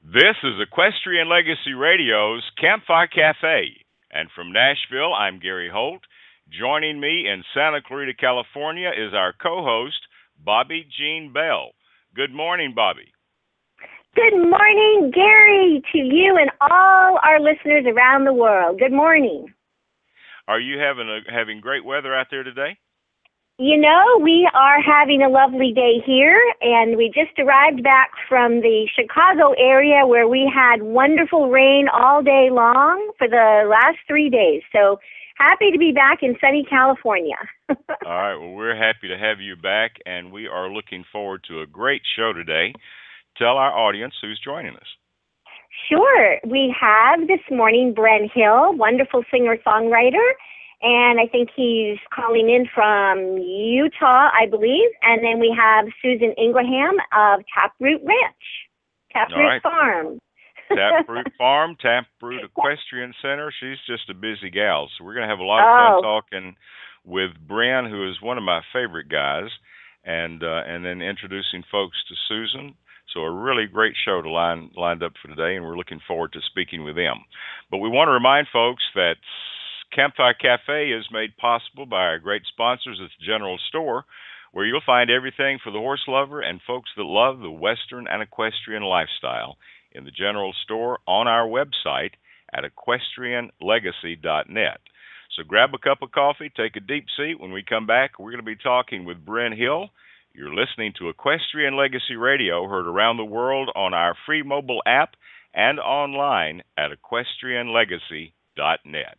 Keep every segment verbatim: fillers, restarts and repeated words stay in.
This is Equestrian Legacy Radio's Campfire Cafe. And from Nashville, I'm Gary Holt. Joining me in Santa Clarita, California is our co-host, Bobby Jean Bell. Good morning, Bobby. Good morning, Gary, to you and all our listeners around the world. Good morning. Are you having a, having great weather out there today? You know, we are having a lovely day here, and we just arrived back from the Chicago area where we had wonderful rain all day long for the last three days. So happy to be back in sunny California. All right, well, we're happy to have you back, and we are looking forward to a great show today. Tell our audience who's joining us. Sure. We have this morning Bren Hill, wonderful singer-songwriter, and I think he's calling in from Utah, I believe. And then we have Susan Ingraham of Taproot Ranch, Taproot right. Farm. Taproot Farm, Taproot Equestrian Center. She's just a busy gal. So we're going to have a lot of fun Oh. talking with Bren, who is one of my favorite guys, and uh, and then introducing folks to Susan. So a really great show to line lined up for today, and we're looking forward to speaking with them. But we want to remind folks that Campfire Cafe is made possible by our great sponsors at the General Store, where you'll find everything for the horse lover and folks that love the Western and equestrian lifestyle in the General Store on our website at equestrian legacy dot net. So grab a cup of coffee, take a deep seat. When we come back, we're going to be talking with Bren Hill. You're listening to Equestrian Legacy Radio, heard around the world on our free mobile app and online at equestrian legacy dot net.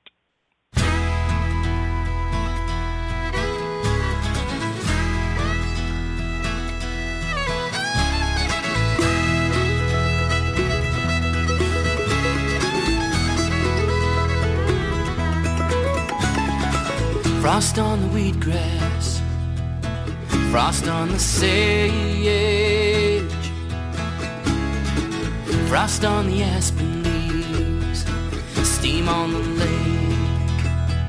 Frost on the wheatgrass, frost on the sage, frost on the aspen leaves, steam on the lake.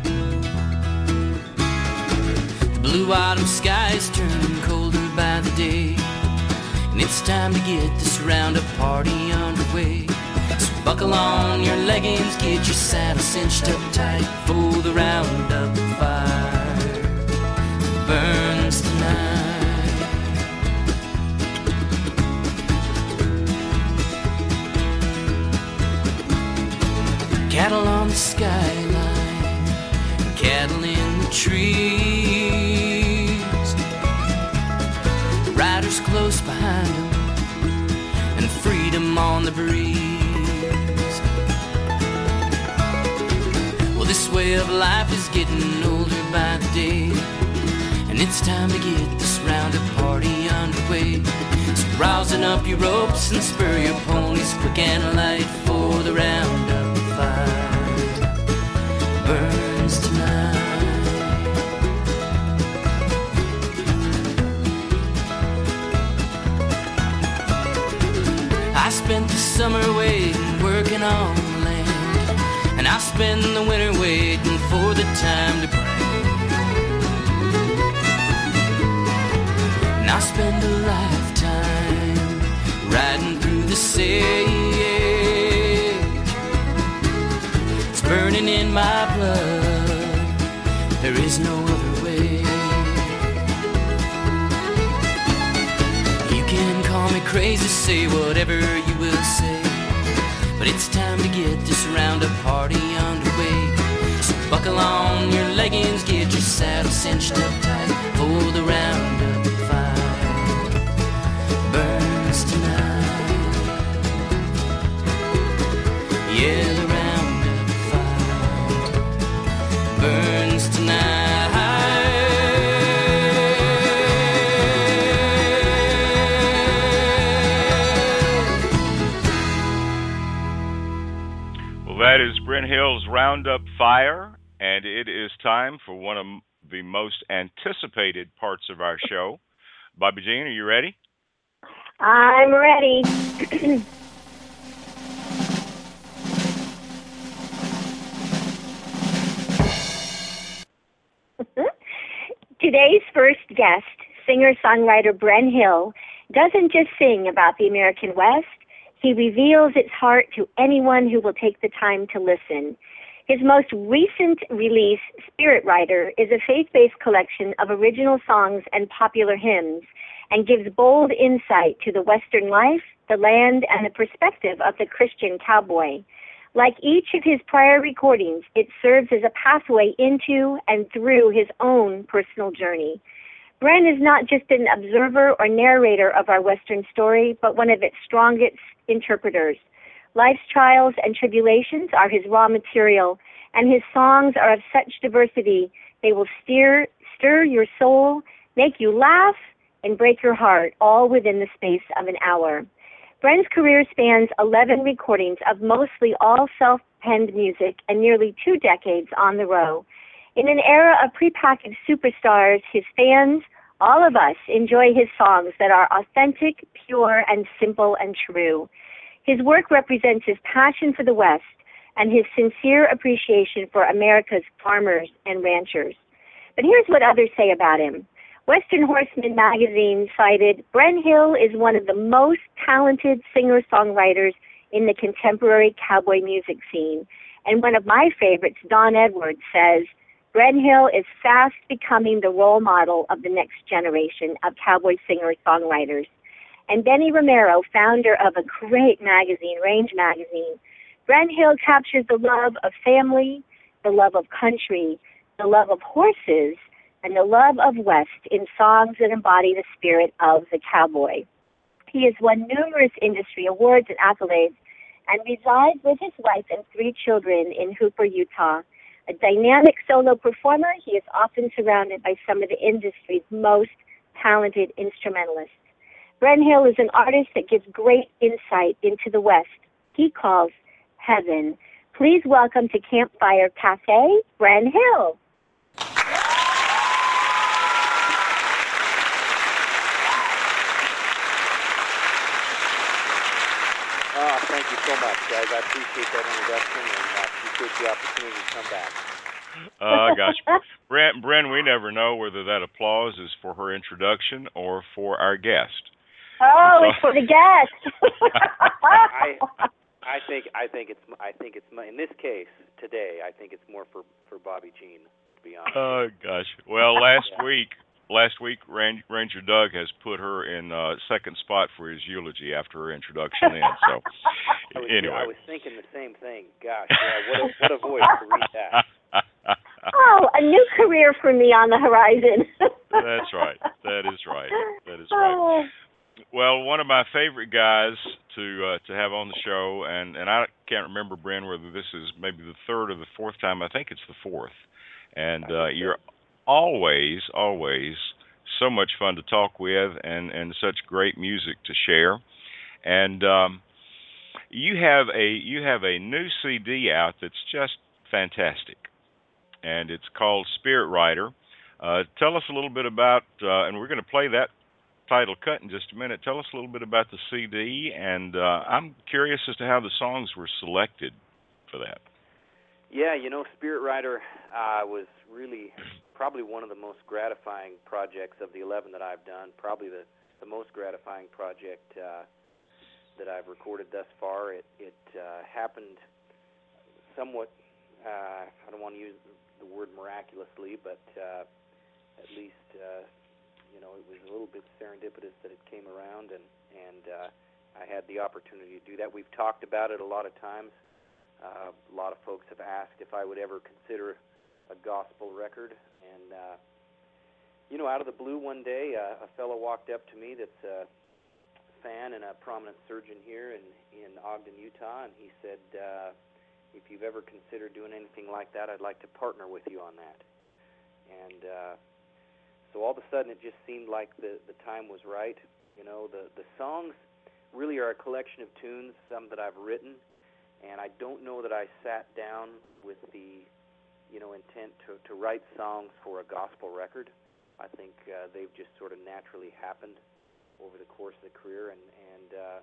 The blue autumn sky is turning colder by the day, and it's time to get this roundup party underway. So buckle on your leggings, get your saddle cinched up tight for the roundup fire burns tonight. Cattle on the skyline, cattle in the trees, riders close behind them, and freedom on the breeze. Well, this way of life is getting older by the day, and it's time to get this roundup party underway. So rousing up your ropes and spur your ponies quick and light, for the roundup fire burns tonight. I spent the summer waiting, working on the land, and I spend the winter waiting for the time to bring. And I spend a lifetime riding through the sage. It's burning in my blood, there is no other way. You can call me crazy, say whatever you will say, but it's time to get this roundup party underway. So buckle on your leggings, get your saddle cinched up tight, for the roundup fire burns tonight. Yeah, the roundup fire burns tonight. That is Bren Hill's Roundup Fire, and it is time for one of the most anticipated parts of our show. Bobby Jean, are you ready? I'm ready. Today's first guest, singer-songwriter Bren Hill, doesn't just sing about the American West. He reveals its heart to anyone who will take the time to listen. His most recent release, Spirit Rider, is a faith-based collection of original songs and popular hymns and gives bold insight to the Western life, the land, and the perspective of the Christian cowboy. Like each of his prior recordings, it serves as a pathway into and through his own personal journey. Bren is not just an observer or narrator of our Western story, but one of its strongest interpreters. Life's trials and tribulations are his raw material, and his songs are of such diversity they will steer, stir your soul, make you laugh, and break your heart, all within the space of an hour. Bren's career spans eleven recordings of mostly all self-penned music and nearly two decades on the road. In an era of prepackaged superstars, his fans, all of us, enjoy his songs that are authentic, pure, and simple and true. His work represents his passion for the West and his sincere appreciation for America's farmers and ranchers. But here's what others say about him. Western Horseman magazine cited, Bren Hill is one of the most talented singer-songwriters in the contemporary cowboy music scene. And one of my favorites, Don Edwards, says, Bren Hill is fast becoming the role model of the next generation of cowboy singer-songwriters. And Benny Romero, founder of a great magazine, Range Magazine, Bren Hill captures the love of family, the love of country, the love of horses, and the love of West in songs that embody the spirit of the cowboy. He has won numerous industry awards and accolades and resides with his wife and three children in Hooper, Utah. A dynamic solo performer, he is often surrounded by some of the industry's most talented instrumentalists. Bren Hill is an artist that gives great insight into the West. He calls heaven. Please welcome to Campfire Cafe, Bren Hill. Oh, thank you so much, guys. I appreciate that introduction and I appreciate the opportunity to come back. Oh, uh, gosh. Bren, Bren, we never know whether that applause is for her introduction or for our guest. Oh, so, it's for the guest. I, I think I think it's I think it's in this case today. I think it's more for, for Bobby Jean, to be honest. Oh gosh. Well, last yeah. week, last week Ranger Doug has put her in uh, second spot for his eulogy after her introduction. In so I was, anyway, I was thinking the same thing. Gosh, yeah, what a what a voice to read that. Oh, a new career for me on the horizon. That's right. That is right. That is right. Well, one of my favorite guys to uh, to have on the show, and, and I can't remember, Bren, whether this is maybe the third or the fourth time. I think it's the fourth. And uh, you're always, always so much fun to talk with and, and such great music to share. And um, you have a you have a new C D out that's just fantastic, and it's called Spirit Rider. Uh, tell us a little bit about, uh, and we're going to play that title cut in just a minute. Tell us a little bit about the C D, and uh, I'm curious as to how the songs were selected for that. Yeah, you know, Spirit Rider uh, was really probably one of the most gratifying projects of the eleven that I've done, probably the, the most gratifying project uh, that I've recorded thus far. It, it uh, happened somewhat, uh, I don't want to use the word miraculously, but uh, at least... Uh, You know, it was a little bit serendipitous that it came around, and and uh, I had the opportunity to do that. We've talked about it a lot of times. Uh, a lot of folks have asked if I would ever consider a gospel record, and uh, you know, out of the blue one day, uh, a fellow walked up to me that's a fan and a prominent surgeon here in in Ogden, Utah, and he said, uh, "If you've ever considered doing anything like that, I'd like to partner with you on that." And uh, So all of a sudden, it just seemed like the, the time was right. You know, the, the songs really are a collection of tunes, some that I've written, and I don't know that I sat down with the, you know, intent to, to write songs for a gospel record. I think uh, they've just sort of naturally happened over the course of the career, and and uh,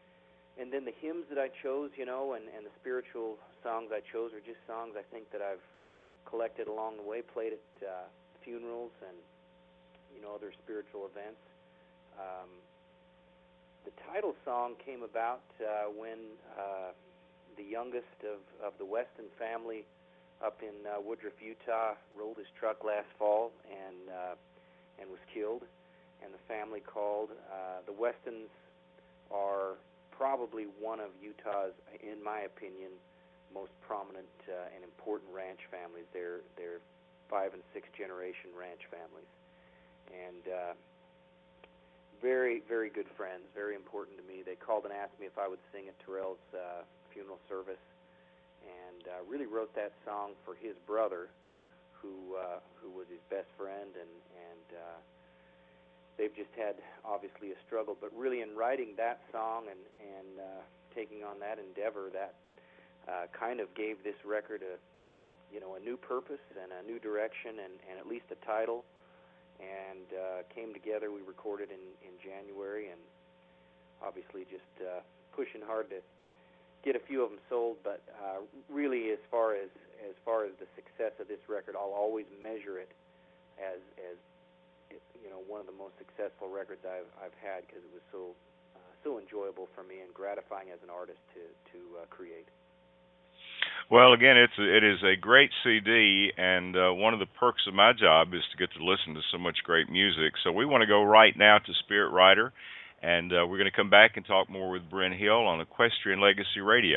and then the hymns that I chose, you know, and, and the spiritual songs I chose are just songs I think that I've collected along the way, played at uh, funerals and you know, other spiritual events. Um, the title song came about uh, when uh, the youngest of, of the Weston family up in uh, Woodruff, Utah, rolled his truck last fall and uh, and was killed. And the family called. Uh, the Westons are probably one of Utah's, in my opinion, most prominent uh, and important ranch families. They're they're five and six generation ranch families, and uh, very very good friends. Very important to me. They called and asked me if I would sing at Terrell's uh, funeral service. And uh, really wrote that song for his brother, who uh, who was his best friend, and and uh, they've just had obviously a struggle. But really, in writing that song and and uh, taking on that endeavor, that uh, kind of gave this record a you know a new purpose and a new direction, and, and at least a title. And uh, came together. We recorded in in January, and obviously just uh, pushing hard to get a few of them sold, but uh, really, as far as as far as the success of this record, I'll always measure it as as you know one of the most successful records I've I've had, because it was so uh, so enjoyable for me and gratifying as an artist to to uh, create. Well, again, it's a, it is a great C D, and uh, one of the perks of my job is to get to listen to so much great music. So we want to go right now to Spirit Rider. And uh, we're going to come back and talk more with Bryn Hill on Equestrian Legacy Radio.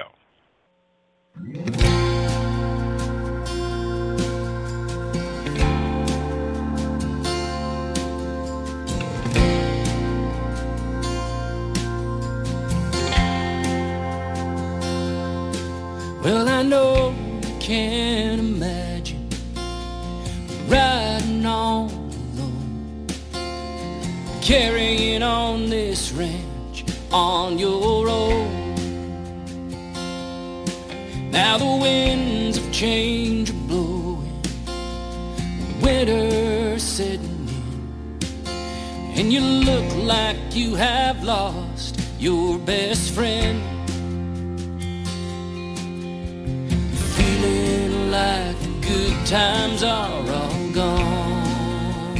Well, I know you can't imagine riding on alone, carrying on this ranch on your own. Now the winds of change are blowing, winter's setting in, and you look like you have lost your best friend. Feeling like the good times are all gone.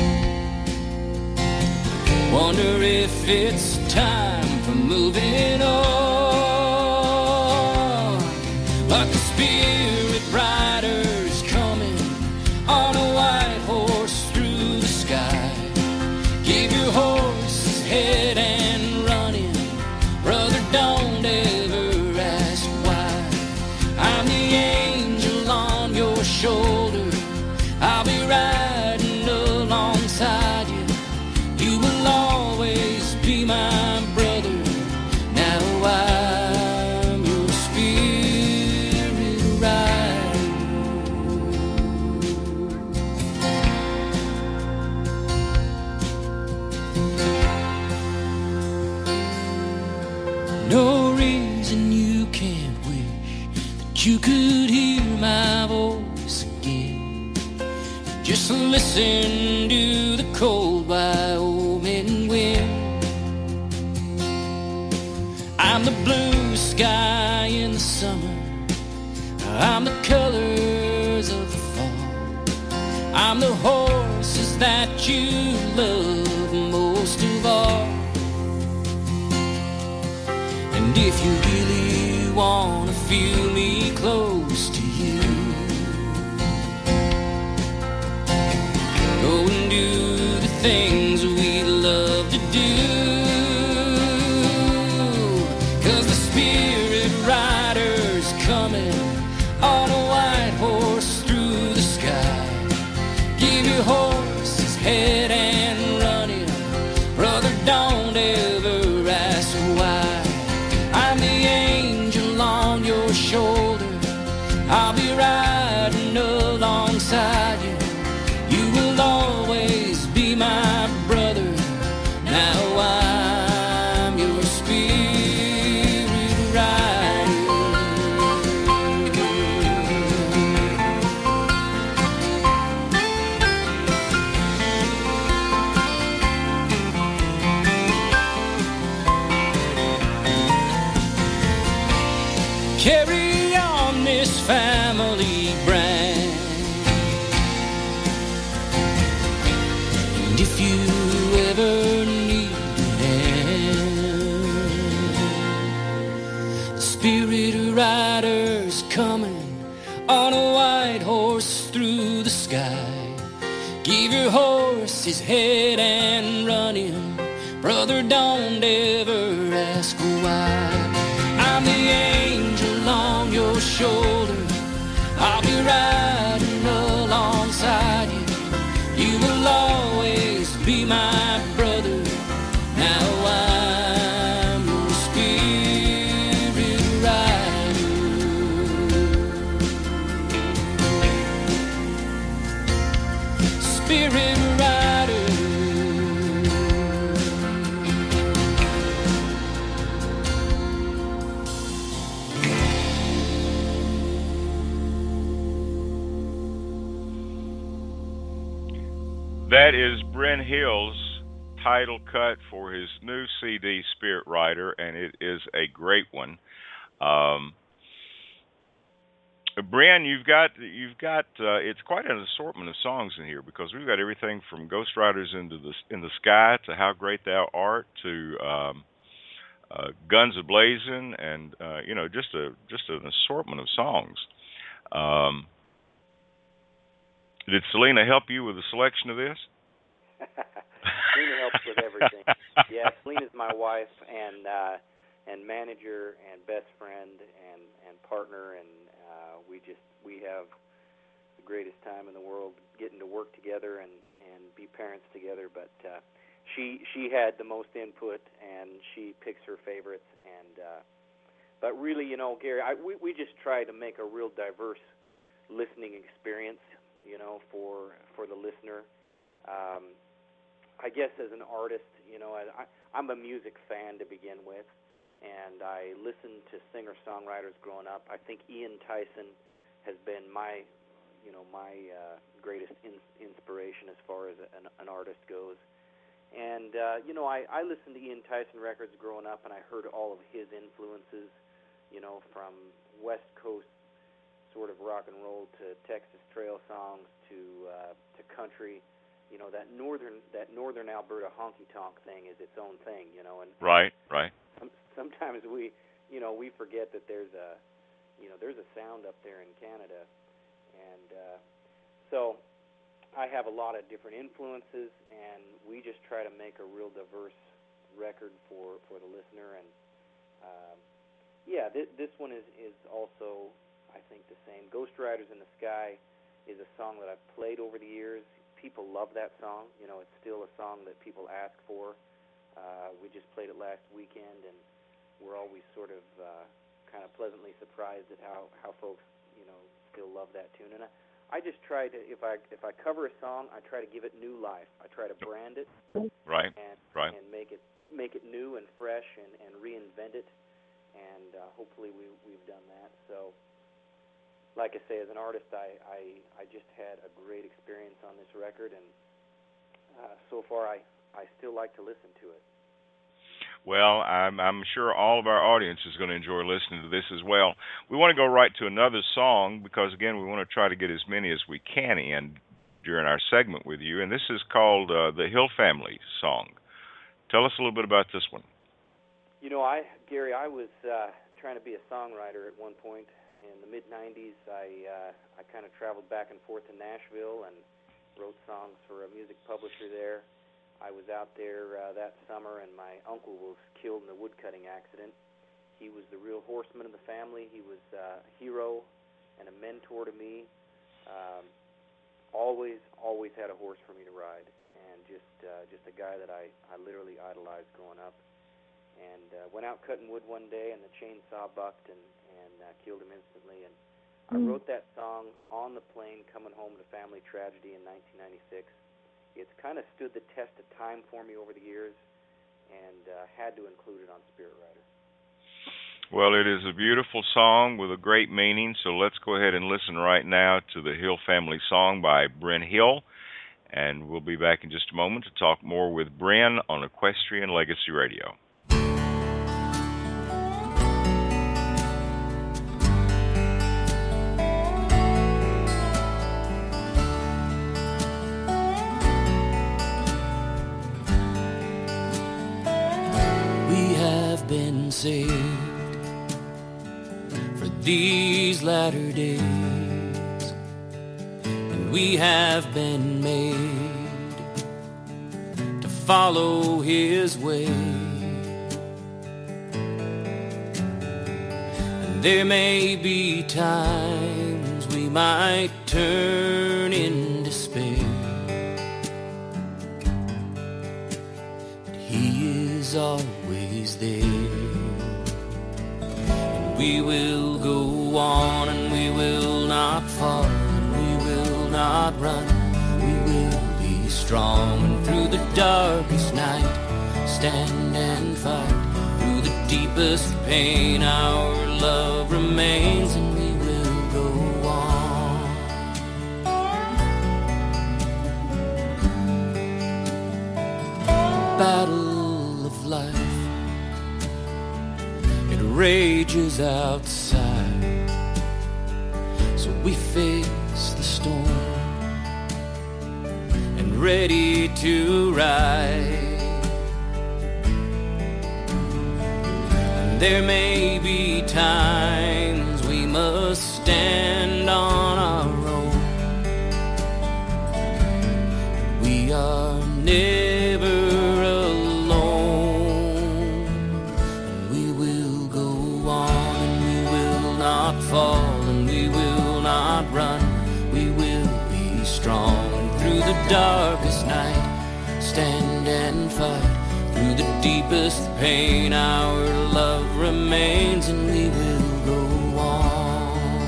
Wonder if it's time for moving on. But the spirit rider's coming on a white horse through the sky. Give your horse his head and run him, brother, don't ever ask why. I'm the angel on your shoulder, I'll be riding alongside you. You will always be my brother. Now I'm your spirit rider. No reason you can't wish that you could hear my voice again. Just listen to the cold Wyoming wind. I'm the blue sky in the summer, I'm the colors of the fall, I'm the horses that you love most of all. And if you really wanna feel me close to you, go and do the things we love to do. Cause the spirit rider's coming on a white horse through the sky. Give your horse his head and run him, brother, don't ever ask why. I'm the angel on your shoulder, I'll be riding alongside you. You will always be my brother. Now I'm your spirit rider. Carry on this family brand. And if you ever need a hand, Spirit rider's coming on a white horse through the sky. Give your horse his head and run him. Brother, don't ever ask why. I'm the angel on your shoulder. I'll be riding alongside you. You will always be my brother. Now I'm your spirit rider. Spirit rider. That is Bryn Hill's title cut for his new C D, Spirit Rider, and it is a great one. Um, Bryn, you've got you've got uh, it's quite an assortment of songs in here, because we've got everything from Ghost Riders into the in the Sky to How Great Thou Art to um, uh, Guns A-Blazing, and uh, you know, just a just an assortment of songs. Um, Did Selena help you with the selection of this? Selena helps with everything. Yeah, Selena's my wife and uh, and manager and best friend and, and partner, and uh, we just we have the greatest time in the world getting to work together and, and be parents together. But uh, she she had the most input, and she picks her favorites. And uh, but really, you know, Gary, I, we we just try to make a real diverse listening experience, you know, for for the listener. Um, I guess as an artist, you know, I, I'm a music fan to begin with, and I listened to singer-songwriters growing up. I think Ian Tyson has been my, you know, my uh, greatest in, inspiration as far as an, an artist goes. And, uh, you know, I, I listened to Ian Tyson records growing up, and I heard all of his influences, you know, from West Coast sort of rock and roll to Texas trail songs to uh, to country. You know, that northern that northern Alberta honky tonk thing is its own thing. You know, and right, right. Sometimes we, you know, we forget that there's a, you know, there's a sound up there in Canada, and uh, so I have a lot of different influences, and we just try to make a real diverse record for for the listener. And um, yeah, th- this one is is also, I think, the same. Ghost Riders in the Sky is a song that I've played over the years. People love that song. You know, it's still a song that people ask for. Uh, we just played it last weekend, and we're always sort of uh, kind of pleasantly surprised at how, how folks, you know, still love that tune. And I, I just try to, if I if I cover a song, I try to give it new life. I try to brand it, right, and right, and make it make it new and fresh and, and reinvent it. And uh, hopefully we we've done that. So, like I say, as an artist, I, I, I just had a great experience on this record, and uh, so far I, I still like to listen to it. Well, I'm, I'm sure all of our audience is going to enjoy listening to this as well. We want to go right to another song because, again, we want to try to get as many as we can in during our segment with you, and this is called uh, the Hill Family song. Tell us a little bit about this one. You know, I Gary, I was uh, trying to be a songwriter at one point. In the mid nineties, I uh, I kind of traveled back and forth to Nashville and wrote songs for a music publisher there. I was out there uh, that summer, and my uncle was killed in a woodcutting accident. He was the real horseman of the family. He was uh, a hero and a mentor to me. Um, always, always had a horse for me to ride, and just uh, just a guy that I, I literally idolized growing up. And uh, went out cutting wood one day, and the chainsaw bucked and, and uh, killed him instantly. And I wrote that song on the plane coming home to family tragedy in nineteen ninety-six. It's kind of stood the test of time for me over the years, and uh, had to include it on Spirit Rider. Well, it is a beautiful song with a great meaning, so let's go ahead and listen right now to the Hill Family song by Bryn Hill, and we'll be back in just a moment to talk more with Bryn on Equestrian Legacy Radio. Been saved these latter days, and we have been made to follow his way. And there may be times we might turn in despair, but he is always there. We will go on and we will not fall and we will not run. We will be strong and through the darkest night stand and fight. Through the deepest pain our love remains and we will go on. Battle of life, rages outside, so we face the storm and ready to ride. And there may be times we must stand on our own. We are never fall and we will not run. We will be strong and through the darkest night stand and fight. Through the deepest pain our love remains and we will go on.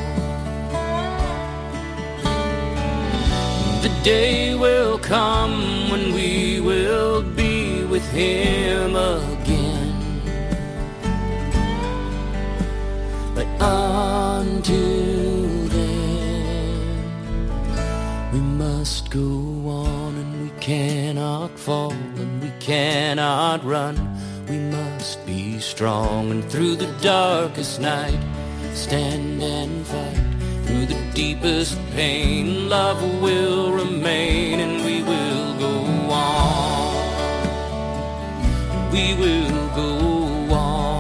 The day will come when we will be with him again, but until then, we must go on and we cannot fall and we cannot run. We must be strong and through the darkest night stand and fight. Through the deepest pain, love will remain and we will go on. We will go on.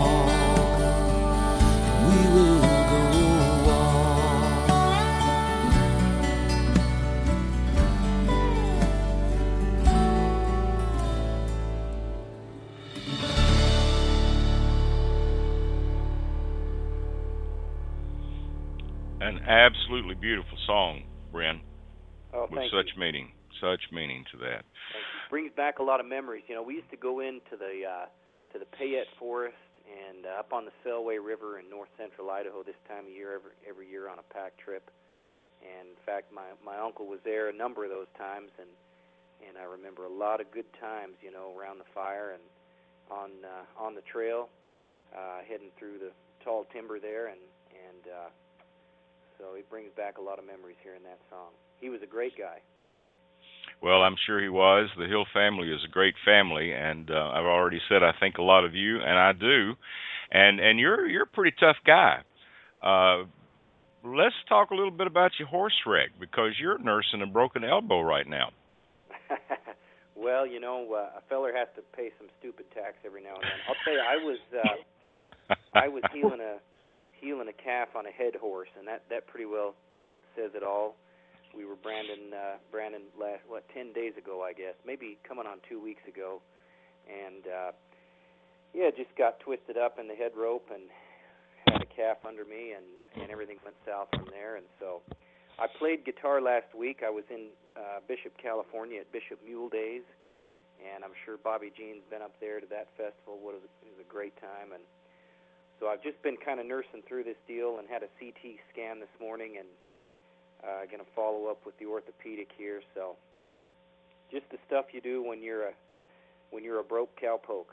An absolutely beautiful song, Bren. Oh, with thank such you. meaning, such meaning to that. Thank you. Brings back a lot of memories. You know, we used to go into the uh, to the Payette Forest and uh, up on the Selway River in north central Idaho this time of year, every every year on a pack trip. And in fact, my my uncle was there a number of those times, and and I remember a lot of good times. You know, around the fire and on uh, on the trail, uh, heading through the tall timber there, and and. Uh, So it brings back a lot of memories hearing that song. He was a great guy. Well, I'm sure he was. The Hill family is a great family, and uh, I've already said I think a lot of you, and I do. And and you're you're a pretty tough guy. Uh, let's talk a little bit about your horse wreck, because you're nursing a broken elbow right now. Well, you know, uh, a feller has to pay some stupid tax every now and then. I'll tell you, I was uh, I was healing a healing a calf on a head horse, and that, that pretty well says it all. We were branding uh, branding last what ten days ago, I guess, maybe coming on two weeks ago, and uh, yeah, just got twisted up in the head rope and had a calf under me, and, and everything went south from there. And so I played guitar last week. I was in uh, Bishop, California at Bishop Mule Days, and I'm sure Bobby Jean's been up there to that festival. What was it was a great time. And so I've just been kind of nursing through this deal and had a C T scan this morning, and uh, going to follow up with the orthopedic here. So just the stuff you do when you're a when you're a broke cowpoke.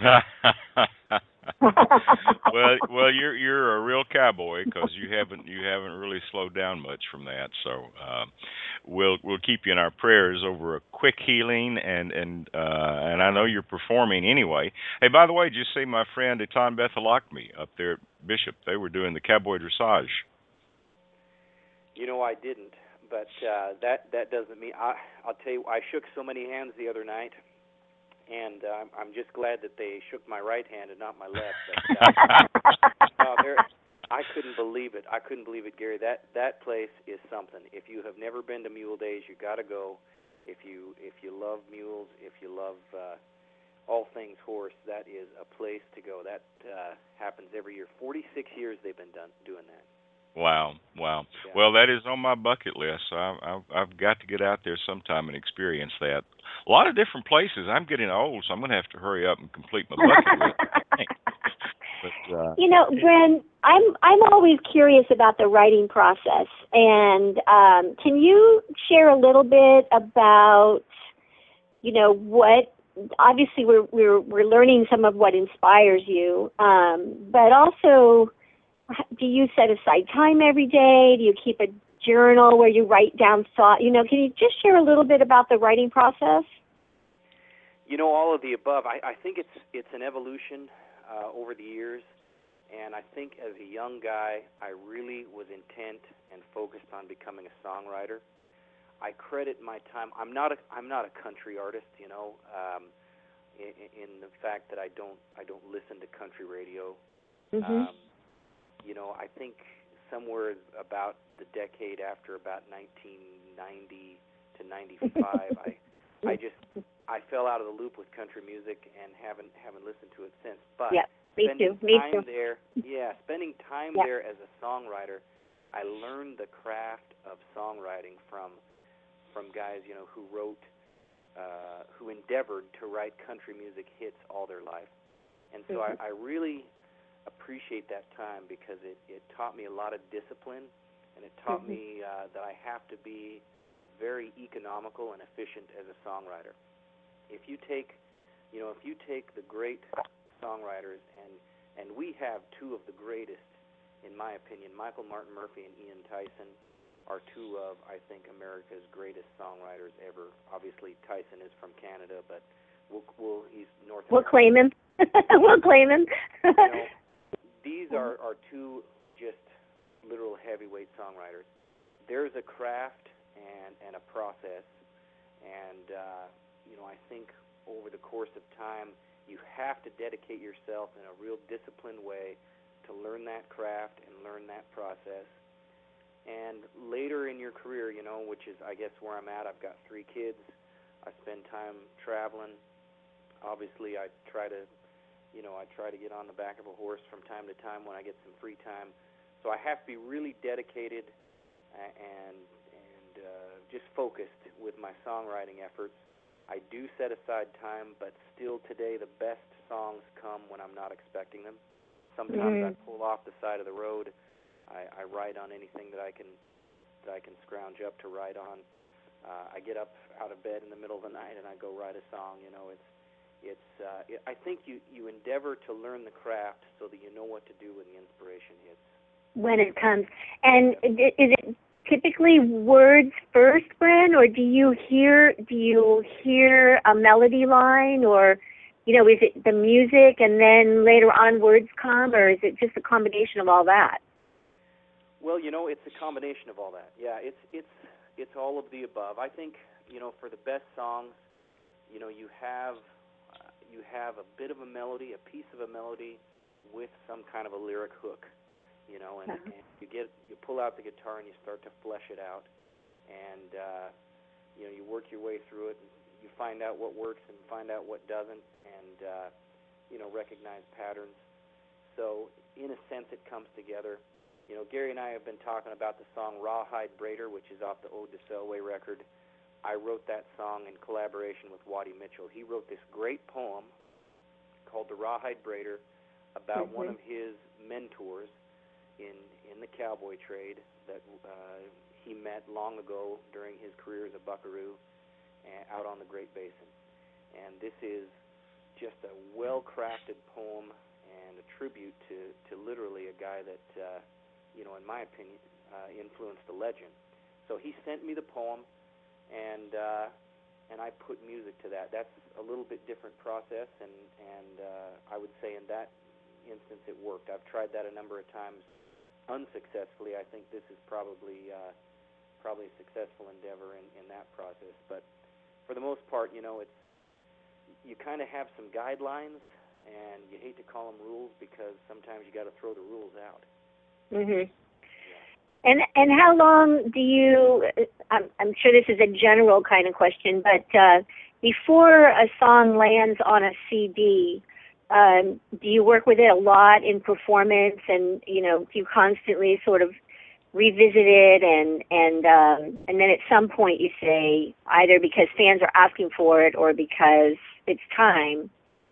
well, well, you're you're a real cowboy, because you haven't you haven't really slowed down much from that. So uh, we'll we'll keep you in our prayers over a quick healing, and and uh, and I know you're performing anyway. Hey, by the way, did you see my friend Etan Bethelakmi up there at Bishop? They were doing the cowboy dressage. You know, I didn't, but uh, that that doesn't mean I. I'll tell you, I shook so many hands the other night. And uh, I'm just glad that they shook my right hand and not my left. But, uh, no, I couldn't couldn't believe it. I couldn't believe it, Gary. That that place is something. If you have never been to Mule Days, you got to go. If you if you love mules, if you love uh, all things horse, that is a place to go. That uh, happens every year. forty-six years they've been done doing that. Wow, wow. Yeah. Well, that is on my bucket list. So I, I've, I've got to get out there sometime and experience that. A lot of different places. I'm getting old, so I'm going to have to hurry up and complete my bucket list, I think. But, uh, you know, Bren, I'm I'm always curious about the writing process, and um, can you share a little bit about, you know, what? Obviously, we're we're we're learning some of what inspires you, um, but also, do you set aside time every day? Do you keep a journal where you write down thought? You know, can you just share a little bit about the writing process? You know, all of the above. I, I think it's it's an evolution uh, over the years, and I think as a young guy, I really was intent and focused on becoming a songwriter. I credit my time. I'm not a I'm not a country artist, you know, um, in, in the fact that I don't I don't listen to country radio. Mm-hmm. Um, you know, I think somewhere about the decade after about nineteen ninety to ninety-five, I I just I fell out of the loop with country music and haven't haven't listened to it since. But yeah, me spending too. Me time too. there, yeah, spending time yeah. there as a songwriter, I learned the craft of songwriting from from guys, you know, who wrote, uh, who endeavored to write country music hits all their life. And so mm-hmm. I, I really appreciate that time because it, it taught me a lot of discipline, and it taught mm-hmm. me uh, that I have to be very economical and efficient as a songwriter. If you take, you know, if you take the great songwriters, and and we have two of the greatest, in my opinion, Michael Martin Murphey and Ian Tyson are two of, I think, America's greatest songwriters ever. Obviously, Tyson is from Canada, but we'll, we'll he's North American. We'll claim him. we'll claim him. you know, these are, are two just literal heavyweight songwriters. There's a craft and, and a process, and, uh, you know, I think over the course of time, you have to dedicate yourself in a real disciplined way to learn that craft and learn that process. And later in your career, you know, which is, I guess, where I'm at, I've got three kids. I spend time traveling. Obviously, I try to, you know, I try to get on the back of a horse from time to time when I get some free time. So I have to be really dedicated and and uh, just focused with my songwriting efforts. I do set aside time, but still today the best songs come when I'm not expecting them. Sometimes mm-hmm. I pull off the side of the road. I, I write on anything that I can that I can scrounge up to write on. Uh, I get up out of bed in the middle of the night and I go write a song. You know, it's it's. Uh, it, I think you, you endeavor to learn the craft so that you know what to do when the inspiration hits. When it comes, and yeah. is it typically words first, Bren, or do you hear do you hear a melody line, or you know, is it the music and then later on words come, or is it just a combination of all that? Well, you know, it's a combination of all that. Yeah, it's it's it's all of the above. I think, you know, for the best songs, you know, you have uh, you have a bit of a melody, a piece of a melody, with some kind of a lyric hook, you know, and, uh-huh. and you get you pull out the guitar and you start to flesh it out, and uh, you know, you work your way through it. And you find out what works and find out what doesn't, and uh, you know, recognize patterns. So, in a sense, it comes together. You know, Gary and I have been talking about the song Rawhide Braider, which is off the Ode to Selway record. I wrote that song in collaboration with Waddy Mitchell. He wrote this great poem called The Rawhide Braider about mm-hmm. one of his mentors in in the cowboy trade that uh, he met long ago during his career as a buckaroo and out on the Great Basin. And this is just a well-crafted poem and a tribute to, to literally a guy that... Uh, you know, in my opinion, uh, influenced a legend. So he sent me the poem, and uh, and I put music to that. That's a little bit different process, and and uh, I would say in that instance it worked. I've tried that a number of times unsuccessfully. I think this is probably uh, probably a successful endeavor in, in that process. But for the most part, you know, it's you kind of have some guidelines, and you hate to call them rules because sometimes you got to throw the rules out. Mhm. And and how long do you? I'm I'm sure this is a general kind of question, but uh, before a song lands on a C D, um, do you work with it a lot in performance, and you know, do you constantly sort of revisit it, and and um, and then at some point you say, either because fans are asking for it or because it's time,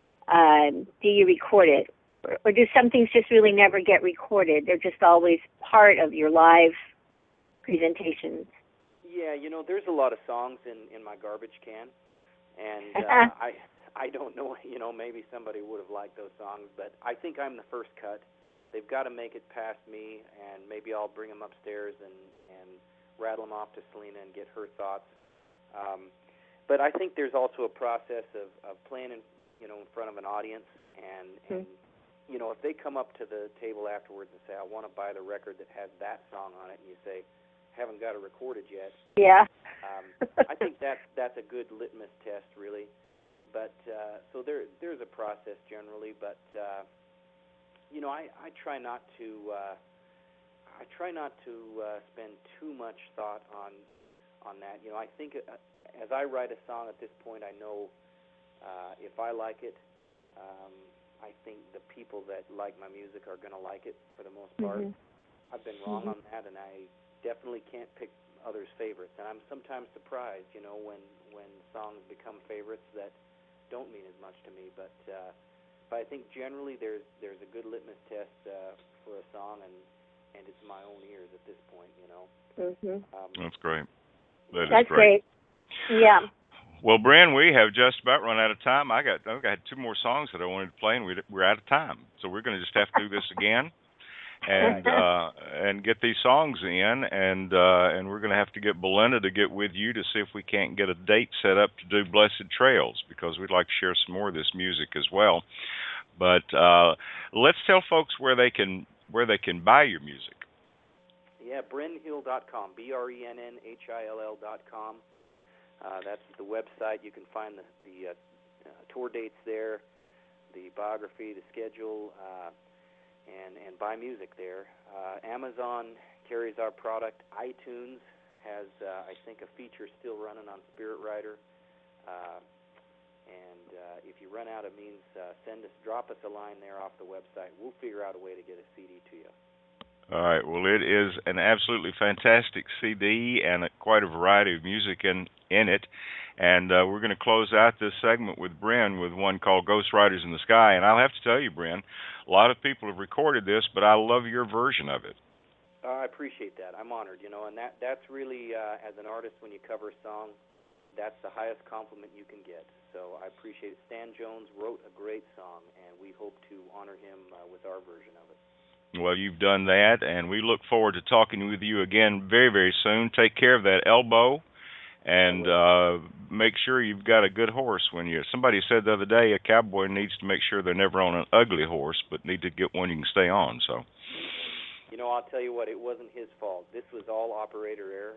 um, do you record it? Or, or do some things just really never get recorded? They're just always part of your live presentations. Yeah, you know, there's a lot of songs in, in my garbage can, and uh, I I don't know, you know, maybe somebody would have liked those songs, but I think I'm the first cut. They've got to make it past me, and maybe I'll bring them upstairs and, and rattle them off to Selena and get her thoughts. Um, but I think there's also a process of, of playing in, you know, in front of an audience, and, and mm-hmm. you know, if they come up to the table afterwards and say, I want to buy the record that has that song on it, and you say, haven't got it recorded yet. Yeah. um, I think that's, that's a good litmus test, really. But, uh, so there there's a process generally, but, uh, you know, I, I try not to, uh, I try not to uh, spend too much thought on, on that. You know, I think uh, as I write a song at this point, I know uh, if I like it, um, I think the people that like my music are going to like it for the most part. Mm-hmm. I've been wrong mm-hmm. on that, and I definitely can't pick others' favorites. And I'm sometimes surprised, you know, when, when songs become favorites that don't mean as much to me. But uh, but I think generally there's there's a good litmus test uh, for a song, and, and it's my own ears at this point, you know. Mm-hmm. Um, That's great. That That's is great. great. Yeah. Well, Bren, we have just about run out of time. I got I got two more songs that I wanted to play, and we're out of time. So we're going to just have to do this again, and uh, and get these songs in, and uh, and we're going to have to get Belinda to get with you to see if we can't get a date set up to do Blessed Trails, because we'd like to share some more of this music as well. But uh, let's tell folks where they can where they can buy your music. Yeah, bren hill dot com, B R E N N H I L L dot com. Uh, that's the website. You can find the, the uh, uh, tour dates there, the biography, the schedule, uh, and, and buy music there. Uh, Amazon carries our product. iTunes has, uh, I think, a feature still running on Spirit Rider. Uh, and uh, if you run out of means, uh, send us, drop us a line there off the website. We'll figure out a way to get a C D to you. All right. Well, it is an absolutely fantastic C D and a, quite a variety of music in, in it. And uh, we're going to close out this segment with Bren with one called Ghost Riders in the Sky. And I'll have to tell you, Bren, a lot of people have recorded this, but I love your version of it. Uh, I appreciate that. I'm honored, you know, and that that's really, uh, as an artist, when you cover a song, that's the highest compliment you can get. So I appreciate it. Stan Jones wrote a great song, and we hope to honor him uh, with our version of it. Well, you've done that, and we look forward to talking with you again very, very soon. Take care of that elbow, and uh, make sure you've got a good horse. When you somebody said the other day, a cowboy needs to make sure they're never on an ugly horse, but need to get one you can stay on. So, you know, I'll tell you what, it wasn't his fault. This was all operator error,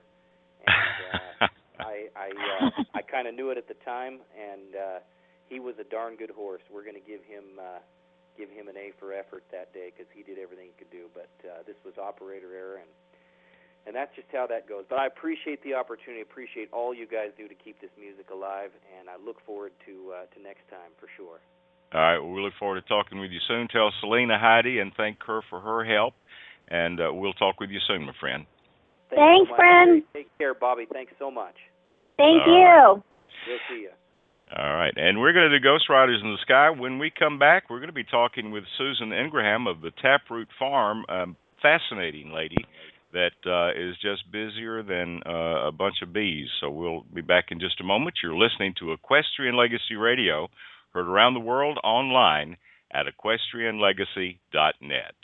and uh, I I, uh, I kind of knew it at the time, and uh, he was a darn good horse. We're going to give him. Uh, give him an A for effort that day, because he did everything he could do. But uh, this was operator error, and and that's just how that goes. But I appreciate the opportunity, appreciate all you guys do to keep this music alive, and I look forward to uh, to next time for sure. All right, well, we look forward to talking with you soon. Tell Selena Heidi and thank her for her help, and uh, we'll talk with you soon, my friend. Thanks, so friend. Take care, Bobby. Thanks so much. Thank all you. Right. We'll see you. All right, and we're going to do Ghost Riders in the Sky. When we come back, we're going to be talking with Susan Ingraham of the Taproot Farm, a fascinating lady that uh, is just busier than uh, a bunch of bees. So we'll be back in just a moment. You're listening to Equestrian Legacy Radio, heard around the world online at equestrian legacy dot net.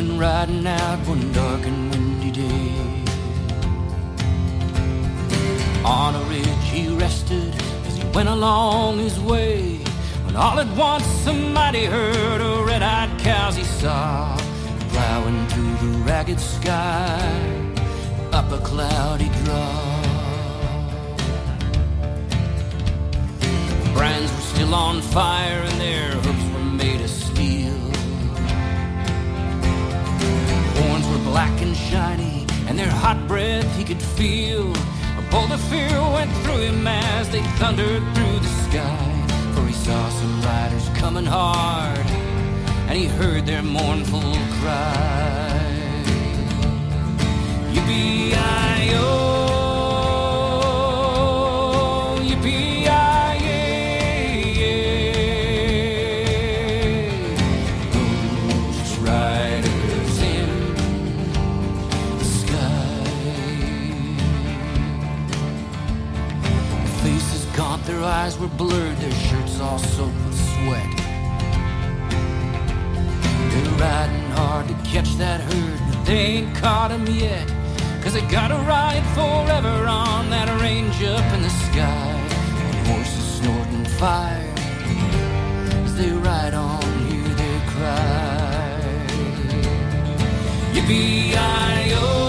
went riding out one dark and windy day. On a ridge he rested as he went along his way, when all at once a mighty herd of red-eyed cows he saw, plowing through the ragged sky up a cloudy draw. The brands were still on fire and their hooves were made of steel. Horns were black and shiny and their hot breath he could feel. A bolt of fear went through him as they thundered through the sky, for he saw some riders coming hard and he heard their mournful cry. Yippee-yi-yo, their eyes were blurred, their shirts all soaked with sweat. They're riding hard to catch that herd, but they ain't caught him yet, 'cause they gotta ride forever on that range up in the sky. And horses snorting fire as they ride on, hear their cry. Yippee-yi-yo,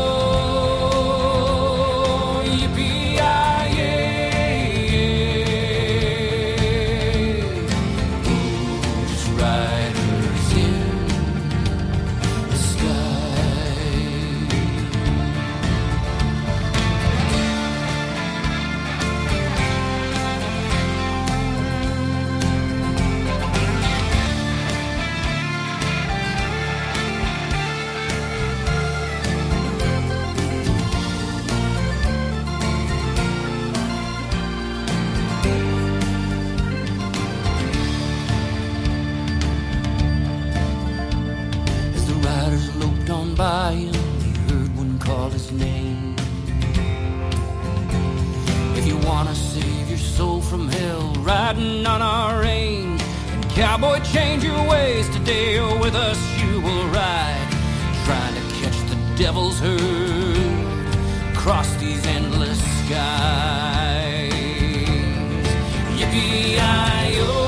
by him, he heard one call his name. If you wanna save your soul from hell, riding on our range, and cowboy, change your ways today, or with us you will ride, trying to catch the devil's herd across these endless skies. Yippee-yi-yo,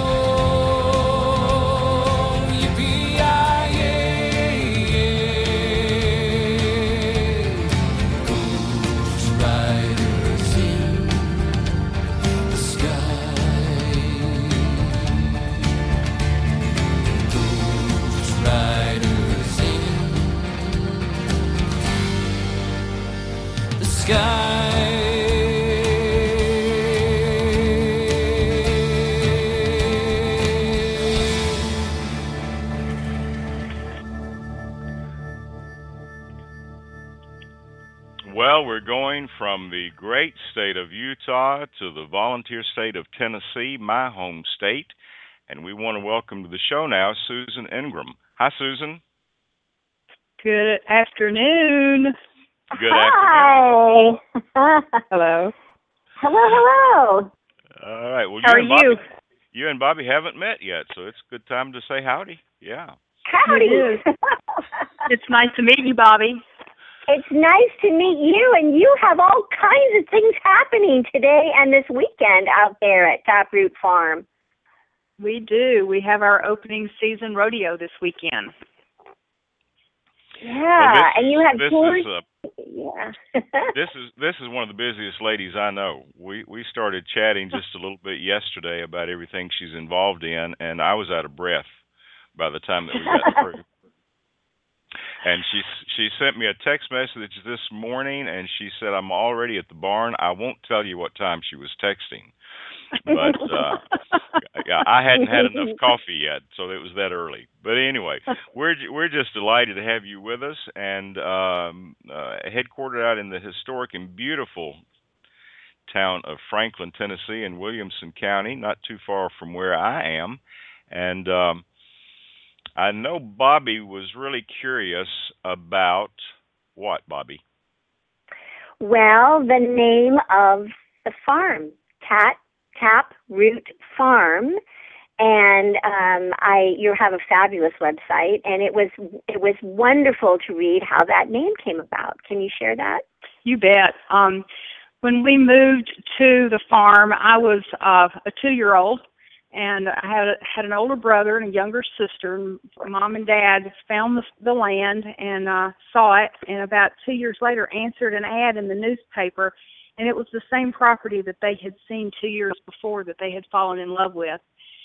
Well, we're going from the great state of Utah to the volunteer state of Tennessee, my home state, and we want to welcome to the show now Susan Ingram. Hi, Susan. Good afternoon. Good Hi. afternoon. Hello. Hello, hello. All right. Well, How you are and Bobby, you? You and Bobby haven't met yet, so it's a good time to say howdy. Yeah. Howdy. It is. It's nice to meet you, Bobby. It's nice to meet you, and you have all kinds of things happening today and this weekend out there at Taproot Farm. We do. We have our opening season rodeo this weekend. Yeah, Well, this, and you have this tours. Is, uh, yeah. this is this is one of the busiest ladies I know. We we started chatting just a little bit yesterday about everything she's involved in, and I was out of breath by the time that we got through. And she she sent me a text message this morning, and she said, "I'm already at the barn." I won't tell you what time she was texting, but uh, yeah, I hadn't had enough coffee yet, so it was that early. But anyway, we're we're just delighted to have you with us, and um, uh, headquartered out in the historic and beautiful town of Franklin, Tennessee, in Williamson County, not too far from where I am, and. Um, I know Bobby was really curious about what, Bobby? Well, the name of the farm, Tat Taproot Farm, and um, I you have a fabulous website, and it was it was wonderful to read how that name came about. Can you share that? You bet. Um, when we moved to the farm, I was uh, a two-year-old, and I had a, had an older brother and a younger sister. And Mom and Dad found the, the land and uh, saw it, and about two years later answered an ad in the newspaper, and it was the same property that they had seen two years before that they had fallen in love with.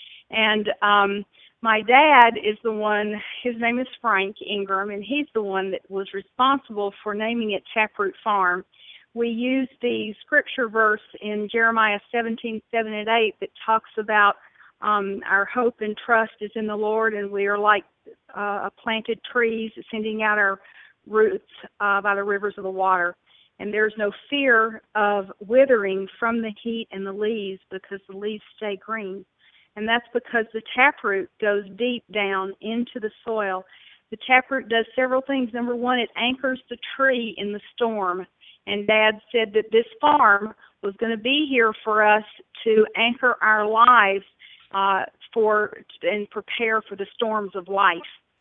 And um, my dad is the one, his name is Frank Ingram, and he's the one that was responsible for naming it Taproot Farm. We used the scripture verse in Jeremiah seventeen, seven and eight that talks about um, our hope and trust is in the Lord, and we are like uh, planted trees sending out our roots uh, by the rivers of the water. And there's no fear of withering from the heat and the leaves because the leaves stay green. And that's because the taproot goes deep down into the soil. The taproot does several things. Number one, it anchors the tree in the storm. And Dad said that this farm was going to be here for us to anchor our lives uh, for and prepare for the storms of life.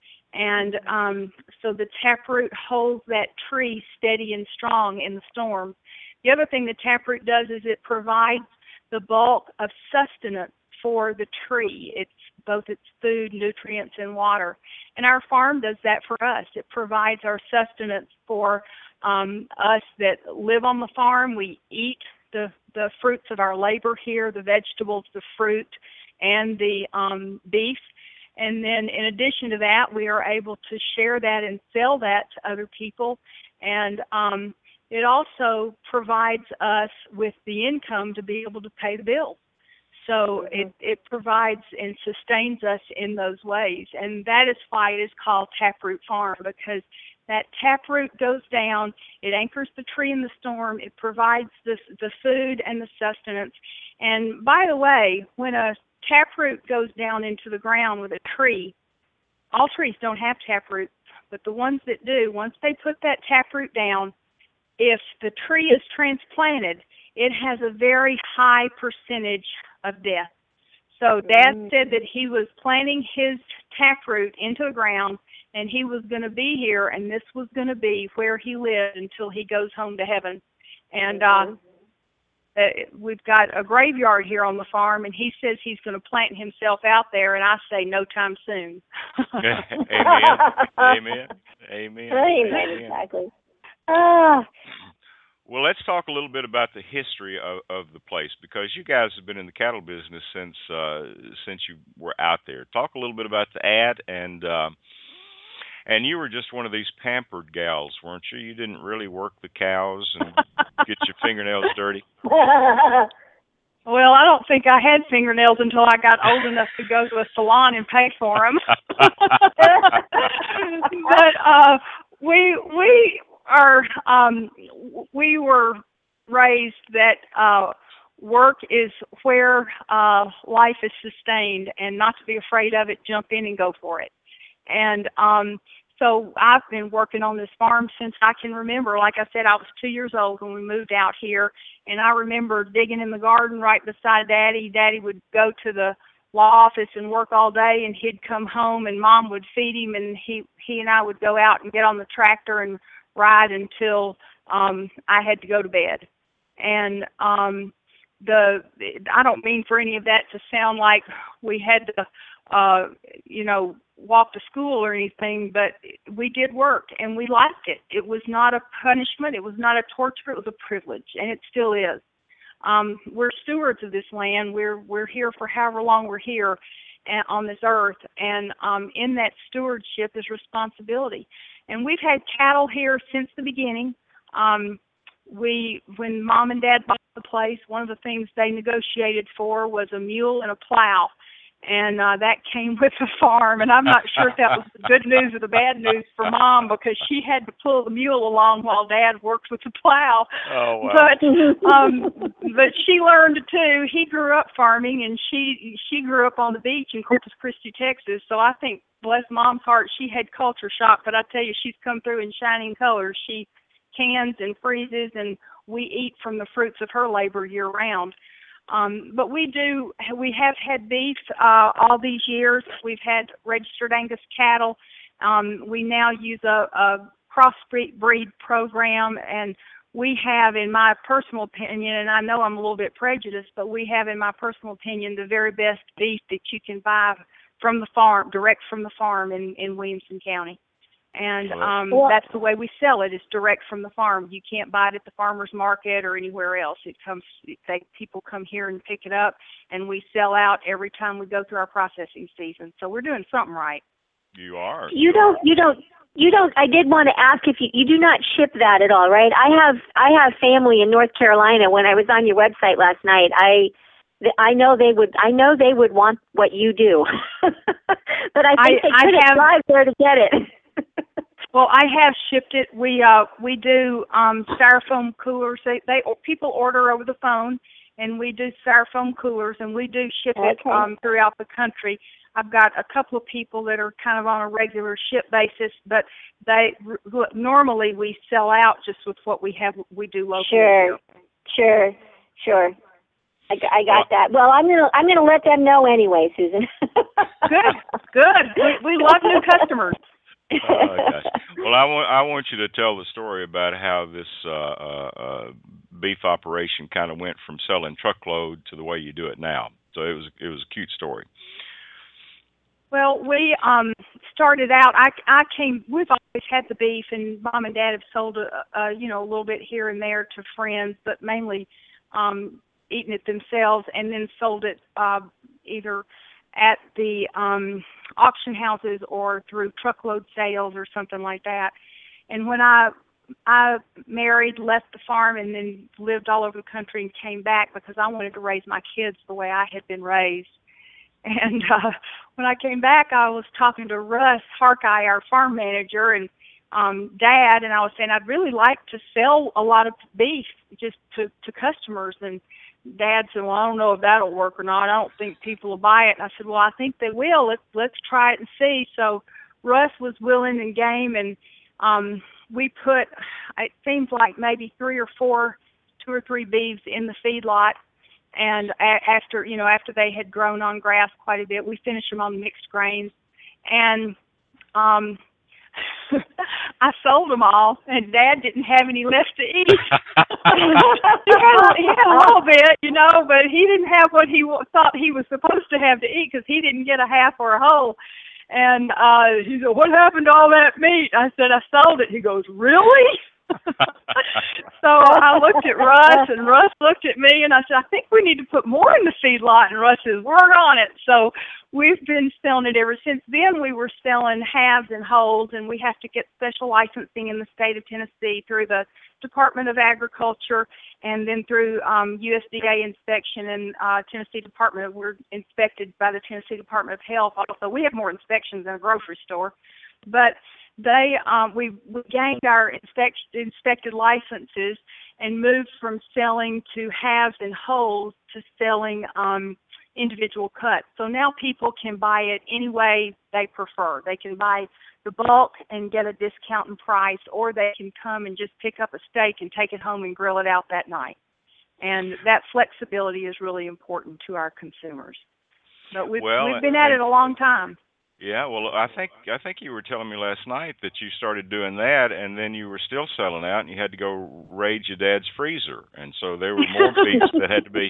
And um, so the taproot holds that tree steady and strong in the storm. The other thing the taproot does is it provides the bulk of sustenance for the tree. It's both its food, nutrients, and water. And our farm does that for us. It provides our sustenance for um, us that live on the farm. We eat the, the fruits of our labor here, the vegetables, the fruit, and the um, beef. And then in addition to that, we are able to share that and sell that to other people. And um, it also provides us with the income to be able to pay the bills. So it, it provides and sustains us in those ways. And that is why it is called Taproot Farm, because that taproot goes down, it anchors the tree in the storm, it provides the, the food and the sustenance. And by the way, when a taproot goes down into the ground with a tree, all trees don't have taproot, but the ones that do, once they put that taproot down, if the tree is transplanted, it has a very high percentage of death. So Dad mm-hmm. said that he was planting his taproot into the ground, and he was going to be here, and this was going to be where he lived until he goes home to heaven. And mm-hmm. uh, uh, we've got a graveyard here on the farm, and he says he's going to plant himself out there, and I say no time soon. Amen. Amen. Amen. Amen. Exactly. Ah. Well, let's talk a little bit about the history of, of the place, because you guys have been in the cattle business since uh, since you were out there. Talk a little bit about the ad, and uh, and you were just one of these pampered gals, weren't you? You didn't really work the cows and get your fingernails dirty. Well, I don't think I had fingernails until I got old enough to go to a salon and pay for them. But uh, we we. Our, um, we were raised that uh, work is where uh, life is sustained, and not to be afraid of it, jump in and go for it. And um, so I've been working on this farm since I can remember. Like I said, I was two years old when we moved out here, and I remember digging in the garden right beside Daddy. Daddy would go to the law office and work all day, and he'd come home, and Mom would feed him, and he, he and I would go out and get on the tractor and ride until um, I had to go to bed. And um, the I don't mean for any of that to sound like we had to, uh, you know, walk to school or anything, but we did work, and we liked it. It was not a punishment. It was not a torture. It was a privilege, and it still is. Um, we're stewards of this land. We're we're here for however long we're here on this earth, and um, in that stewardship is responsibility. And we've had cattle here since the beginning. Um, we, when Mom and Dad bought the place, one of the things they negotiated for was a mule and a plow, and uh, that came with the farm. And I'm not sure if that was the good news or the bad news for Mom, because she had to pull the mule along while Dad worked with the plow. Oh, wow. But um, but she learned too. He grew up farming, and she she grew up on the beach in Corpus Christi, Texas. So I think, bless Mom's heart, she had culture shock, but I tell you, she's come through in shining colors. She cans and freezes, and we eat from the fruits of her labor year round. Um, but we do, we have had beef uh, all these years. We've had registered Angus cattle. Um, we now use a, a crossbreed breed program, and we have, in my personal opinion, and I know I'm a little bit prejudiced, but we have, in my personal opinion, the very best beef that you can buy from the farm, direct from the farm in, in Williamson County. And um, well, that's the way we sell it, is direct from the farm. You can't buy it at the farmer's market or anywhere else. It comes, they, people come here and pick it up, and we sell out every time we go through our processing season. So we're doing something right. You are. You don't, you don't, you don't, I did want to ask if you, you do not ship that at all, right? I have, I have family in North Carolina. When I was on your website last night, I, I know they would, I know they would want what you do, but I think I, they couldn't have, drive there to get it. Well, I have shipped it. We uh we do um styrofoam coolers. They they people order over the phone, and we do styrofoam coolers, and we do ship okay. it um throughout the country. I've got a couple of people that are kind of on a regular ship basis, but they normally we sell out just with what we have. We do locally. Sure, sure, sure. I, I got that. Well, I'm gonna I'm gonna let them know anyway, Susan. Good, good. We we love new customers. Oh, gosh. Well, I want I want you to tell the story about how this uh, uh, uh, beef operation kind of went from selling truckload to the way you do it now. So it was it was a cute story. Well, we um, started out. I I came. We've always had the beef, and Mom and Dad have sold a, a you know a little bit here and there to friends, but mainly um, eaten it themselves, and then sold it uh, either at the um, auction houses or through truckload sales or something like that. And when I I married, left the farm, and then lived all over the country and came back because I wanted to raise my kids the way I had been raised. And uh, when I came back, I was talking to Russ Harkeye, our farm manager, and um, Dad, and I was saying I'd really like to sell a lot of beef just to, to customers. And Dad said, well, I don't know if that'll work or not. I don't think people will buy it. And I said, well, I think they will. Let's let's try it and see. So Russ was willing and game, and um, we put, it seems like maybe three or four, two or three beeves in the feedlot. And a- after, you know, after they had grown on grass quite a bit, we finished them on mixed grains. And um, I sold them all, and Dad didn't have any left to eat. he, had, he had a little bit, you know, but he didn't have what he w- thought he was supposed to have to eat because he didn't get a half or a whole. And uh, he said, what happened to all that meat? I said, I sold it. He goes, really? So I looked at Russ, and Russ looked at me, and I said, I think we need to put more in the feedlot. And Russ says, work on it. So we've been selling it ever since then. We were selling halves and wholes, and we have to get special licensing in the state of Tennessee through the Department of Agriculture, and then through um, U S D A inspection and uh, Tennessee Department. We're inspected by the Tennessee Department of Health. Also, we have more inspections than a grocery store, but they um, we, we gained our inspect, inspected licenses and moved from selling to halves and wholes to selling um, individual cuts. So now people can buy it any way they prefer. They can buy the bulk and get a discount in price, or they can come and just pick up a steak and take it home and grill it out that night. And that flexibility is really important to our consumers. But we've, well, we've been at it a long time. Yeah, well, I think I think you were telling me last night that you started doing that, and then you were still selling out, and you had to go raid your dad's freezer, and so there were more beefs that had to be.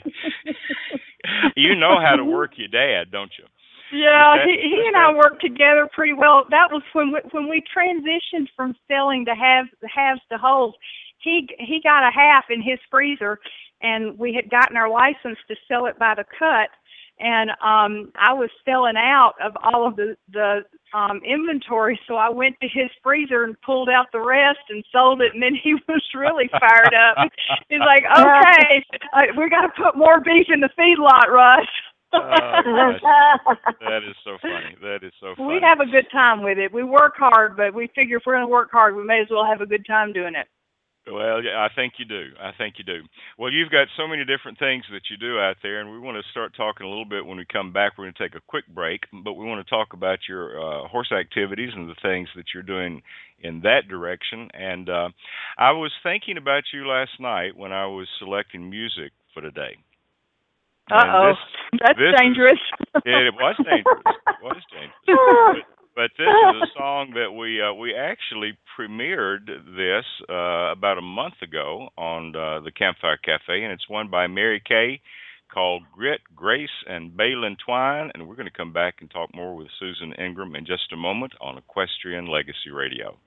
You know how to work your dad, don't you? Yeah, that, he he and I worked together pretty well. That was when we, when we transitioned from selling to halves halves to wholes. He he got a half in his freezer, and we had gotten our license to sell it by the cut. And um, I was selling out of all of the, the um, inventory, so I went to his freezer and pulled out the rest and sold it, and then he was really fired up. He's like, okay, uh, we got to put more beef in the feedlot, Russ. Oh, gosh. That is so funny. That is so funny. We have a good time with it. We work hard, but we figure if we're going to work hard, we may as well have a good time doing it. Well, yeah, I think you do. I think you do. Well, you've got so many different things that you do out there, and we want to start talking a little bit when we come back. We're going to take a quick break, but we want to talk about your uh, horse activities and the things that you're doing in that direction. And uh, I was thinking about you last night when I was selecting music for today. Uh-oh. This, That's this dangerous. Is, it was dangerous. It was dangerous. But, but this is a song that we uh, we actually premiered this uh, about a month ago on uh, the Campfire Cafe, and it's one by Mary Kay called Grit, Grace, and Balin Twine. And we're going to come back and talk more with Susan Ingram in just a moment on Equestrian Legacy Radio.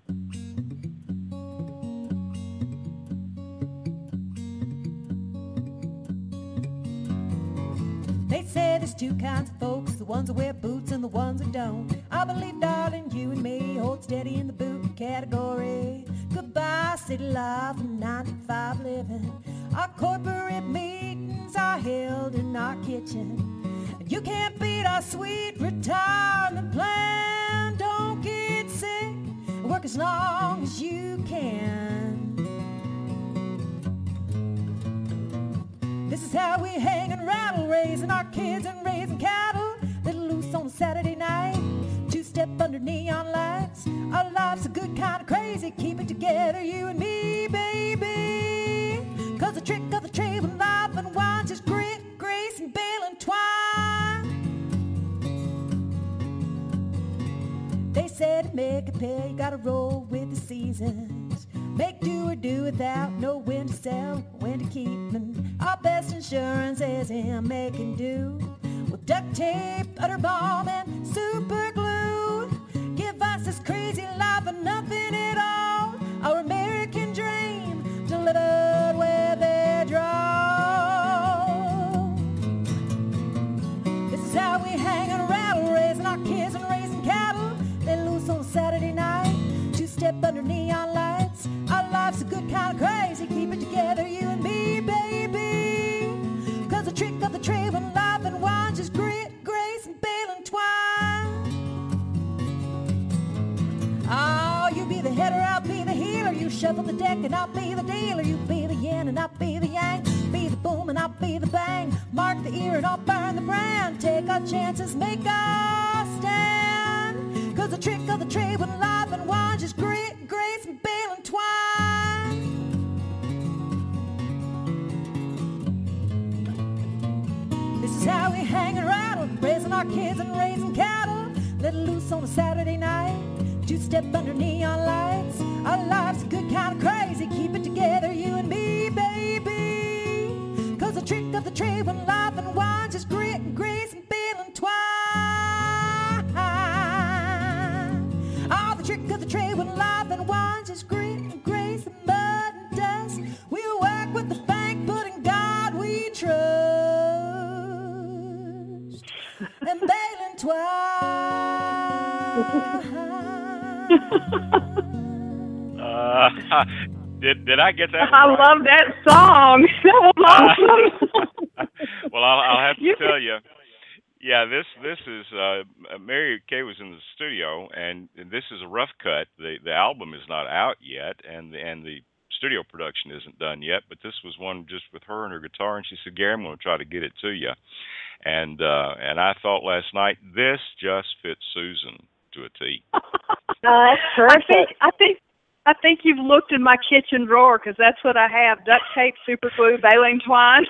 They say there's two kinds of folks, the ones that wear boots and the ones that don't. I believe, darling, you and me hold steady in the boot category. Goodbye, city life and nine to five living. Our corporate meetings are held in our kitchen. And you can't beat our sweet retirement plan. Don't get sick, work as long as you can. This is how we hang and rattle, raising our kids and raising cattle. Little loose on Saturday night, two-step under neon lights. Our life's a good kind of crazy, keep it together, you and me, baby. Cause the trick of the trade with life and wine is grit, grace, and Balin twine. They said to make a pay, you gotta roll with the seasons. Make do or do without, know when to sell, when to keep. And our best insurance is in making do with duct tape, utter bomb, and super glue. Give us this crazy life and nothing at all. Our American dream delivered where they draw. This is how we hang and rattle, raising our kids and raising cattle. They loose on Saturday night, two-step under neon lights. Our life's a good kind of crazy, keep it together, you and me, baby. Cause the trick of the trade when life and wine just grit, grace, and Balin twine. Oh, you be the header, I'll be the healer. You shuffle the deck and I'll be the dealer. You be the yin and I'll be the yang. Be the boom and I'll be the bang. Mark the ear and I'll burn the brand. Take our chances, make our stand. Cause the trick of the trade when life and wine just grit, grace, and Balin twine. This is how we hang and rattle, raising our kids and raising cattle. Let loose on a Saturday night, two-step under neon lights. Our life's a good kind of crazy, keep it together, you and me, baby. Cause the trick of the trade when life and wine just grit and grace and Balin twine. Oh, the trick of the trade when life and wine just grit and grace and mud and dust. We work with the bank, but in God we trust. And Balin twine. Uh, did did I get that? I right? love that song. That was awesome. Well, I'll, I'll have to You- tell you. Yeah, this this is uh, Mary Kay was in the studio, and this is a rough cut. the The album is not out yet, and the, and the studio production isn't done yet. But this was one just with her and her guitar, and she said, "Gary, I'm going to try to get it to you." And uh, and I thought last night, this just fits Susan to a T. Oh, that's I perfect. think I think I think you've looked in my kitchen drawer because that's what I have: duct tape, super glue, baling twine.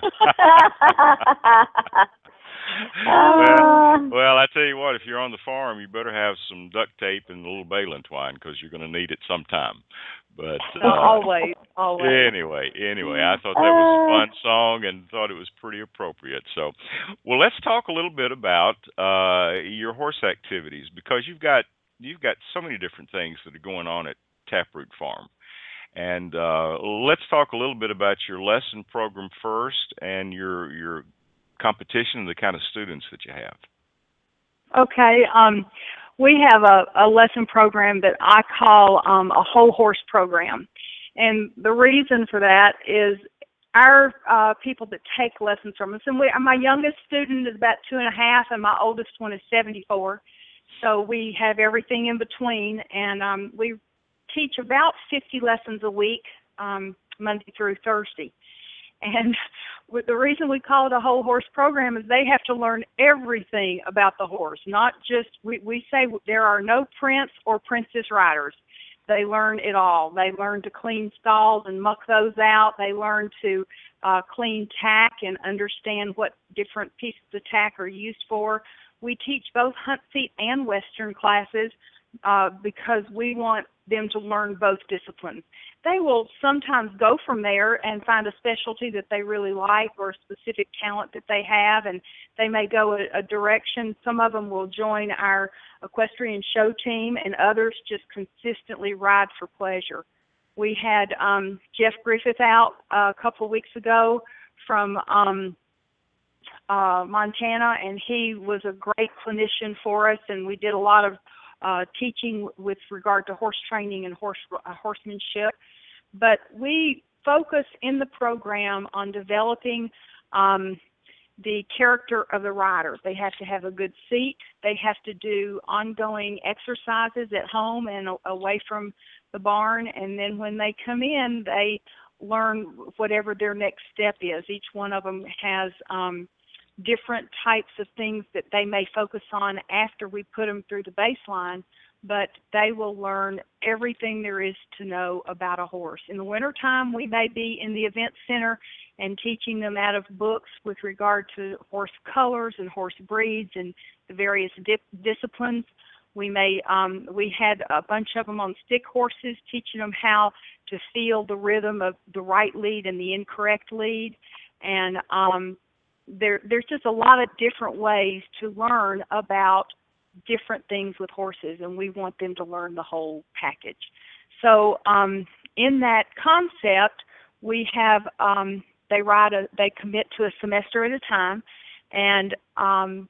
well, well, I tell you what, if you're on the farm, you better have some duct tape and a little baling twine because you're going to need it sometime. But uh, always, always. anyway, anyway, I thought that was a fun song and thought it was pretty appropriate. So, well, let's talk a little bit about uh, your horse activities because you've got you've got so many different things that are going on at Taproot Farm. And uh, let's talk a little bit about your lesson program first and your your competition and the kind of students that you have. Okay. Um, we have a, a lesson program that I call um, a whole horse program. And the reason for that is our uh, people that take lessons from us, and we, my youngest student is about two and a half, and my oldest one is seventy-four. So we have everything in between, and um, we teach about fifty lessons a week, um, Monday through Thursday. And with the reason we call it a whole horse program is they have to learn everything about the horse, not just, we, we say there are no prince or princess riders. They learn it all. They learn to clean stalls and muck those out. They learn to uh, clean tack and understand what different pieces of tack are used for. We teach both hunt seat and Western classes uh, because we want them to learn both disciplines. They will sometimes go from there and find a specialty that they really like or a specific talent that they have, and they may go a, a direction. Some of them will join our equestrian show team, and others just consistently ride for pleasure. We had um, Jeff Griffith out uh, a couple of weeks ago from um, uh, Montana, and he was a great clinician for us, and we did a lot of Uh, teaching with regard to horse training and horse uh, horsemanship. But we focus in the program on developing um, the character of the rider. They have to have a good seat. They have to do ongoing exercises at home and a- away from the barn. And then when they come in, they learn whatever their next step is. Each one of them has um, different types of things that they may focus on after we put them through the baseline, but they will learn everything there is to know about a horse. In the wintertime, we may be in the event center and teaching them out of books with regard to horse colors and horse breeds and the various dip- disciplines. We may um, we had a bunch of them on stick horses, teaching them how to feel the rhythm of the right lead and the incorrect lead, and um, There, there's just a lot of different ways to learn about different things with horses, and we want them to learn the whole package. So um, in that concept, we have um, they ride a they commit to a semester at a time, and um,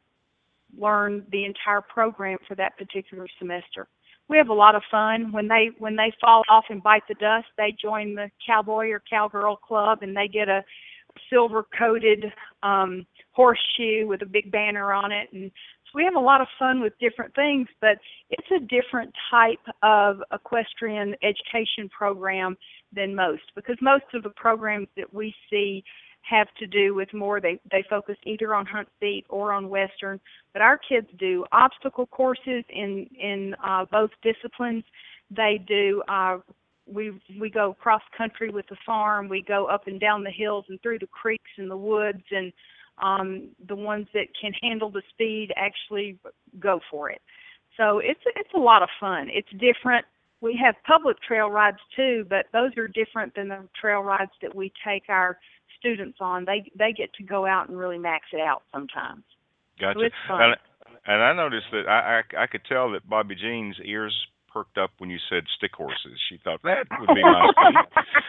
learn the entire program for that particular semester. We have a lot of fun when they when they fall off and bite the dust. They join the cowboy or cowgirl club, and they get a silver-coated um, horseshoe with a big banner on it. And so we have a lot of fun with different things, but it's a different type of equestrian education program than most, because most of the programs that we see have to do with more, they, they focus either on hunt seat or on Western, but our kids do obstacle courses in, in uh, both disciplines. They do uh, We we go cross country with the farm. We go up and down the hills and through the creeks and the woods, and um, the ones that can handle the speed actually go for it. So it's it's a lot of fun. It's different. We have public trail rides too, but those are different than the trail rides that we take our students on. They they get to go out and really max it out sometimes. Gotcha. So it's fun. And, and I noticed that I, I I could tell that Bobby Jean's ears perked up when you said stick horses. She thought that would be my speed.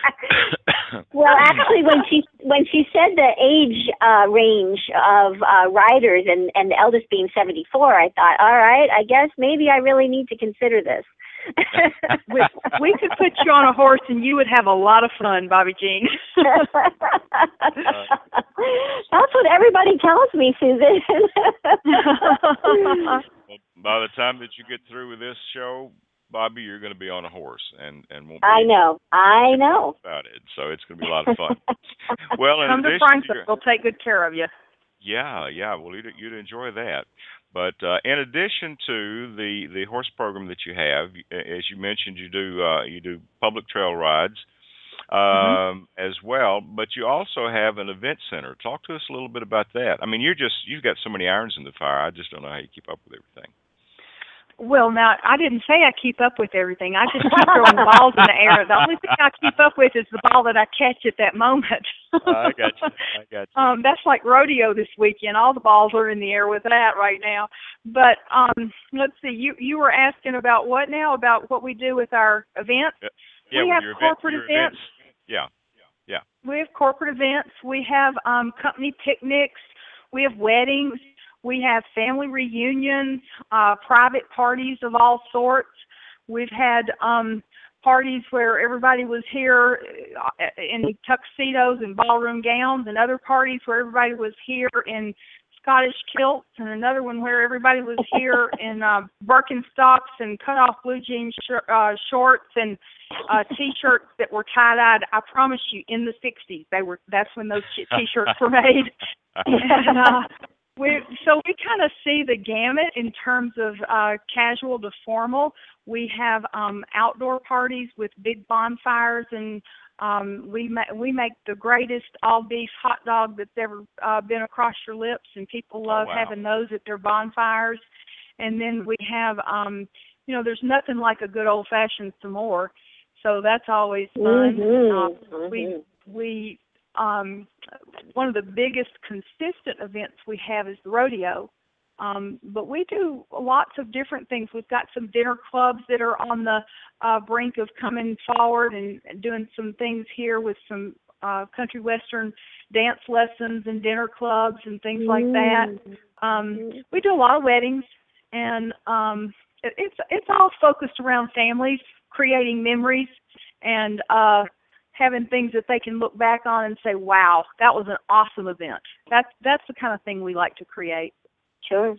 Well, actually, when she when she said the age uh, range of uh, riders and, and the eldest being seventy-four, I thought, all right, I guess maybe I really need to consider this. we, we could put you on a horse and you would have a lot of fun, Bobby Jean. That's what everybody tells me, Susan. Well, by the time that you get through with this show, Bobby, you're going to be on a horse, and and won't be I know, I know about it. So it's going to be a lot of fun. Well, in come to addition Frankfurt, to your, we'll take good care of you. Yeah, yeah. Well, you'd, you'd enjoy that. But uh, in addition to the, the horse program that you have, as you mentioned, you do uh, you do public trail rides um, mm-hmm. as well. But you also have an event center. Talk to us a little bit about that. I mean, you're just you've got so many irons in the fire. I just don't know how you keep up with everything. Well, now, I didn't say I keep up with everything. I just keep throwing balls in the air. The only thing I keep up with is the ball that I catch at that moment. I got you. I got you. Um, that's like rodeo this weekend. All the balls are in the air with that right now. But um, let's see. You you were asking about what now? About what we do with our events? Yeah, yeah we have your corporate event, your events. events. Yeah, yeah. We have corporate events. We have um, company picnics. We have weddings. We have family reunions, uh, private parties of all sorts. We've had um, parties where everybody was here in tuxedos and ballroom gowns, and other parties where everybody was here in Scottish kilts, and another one where everybody was here in uh, Birkenstocks and cut-off blue jean sh- uh, shorts and uh, T-shirts that were tie-dyed. I promise you, in the sixties, they were. That's when those T-shirts were made. and, uh, we so we kind of see the gamut in terms of uh, casual to formal. We have um, outdoor parties with big bonfires, and um, we ma- we make the greatest all beef hot dog that's ever uh, been across your lips, and people love Oh, wow. having those at their bonfires. And then we have, um, you know, there's nothing like a good old fashioned s'more, so that's always fun. Mm-hmm. Uh, Mm-hmm. we we um, one of the biggest consistent events we have is the rodeo. Um, but we do lots of different things. We've got some dinner clubs that are on the uh, brink of coming forward and doing some things here with some uh, country western dance lessons and dinner clubs and things like that. Um, we do a lot of weddings, and um, it, it's it's all focused around families, creating memories, and uh, having things that they can look back on and say, "Wow, that was an awesome event." That's that's the kind of thing we like to create. Sure.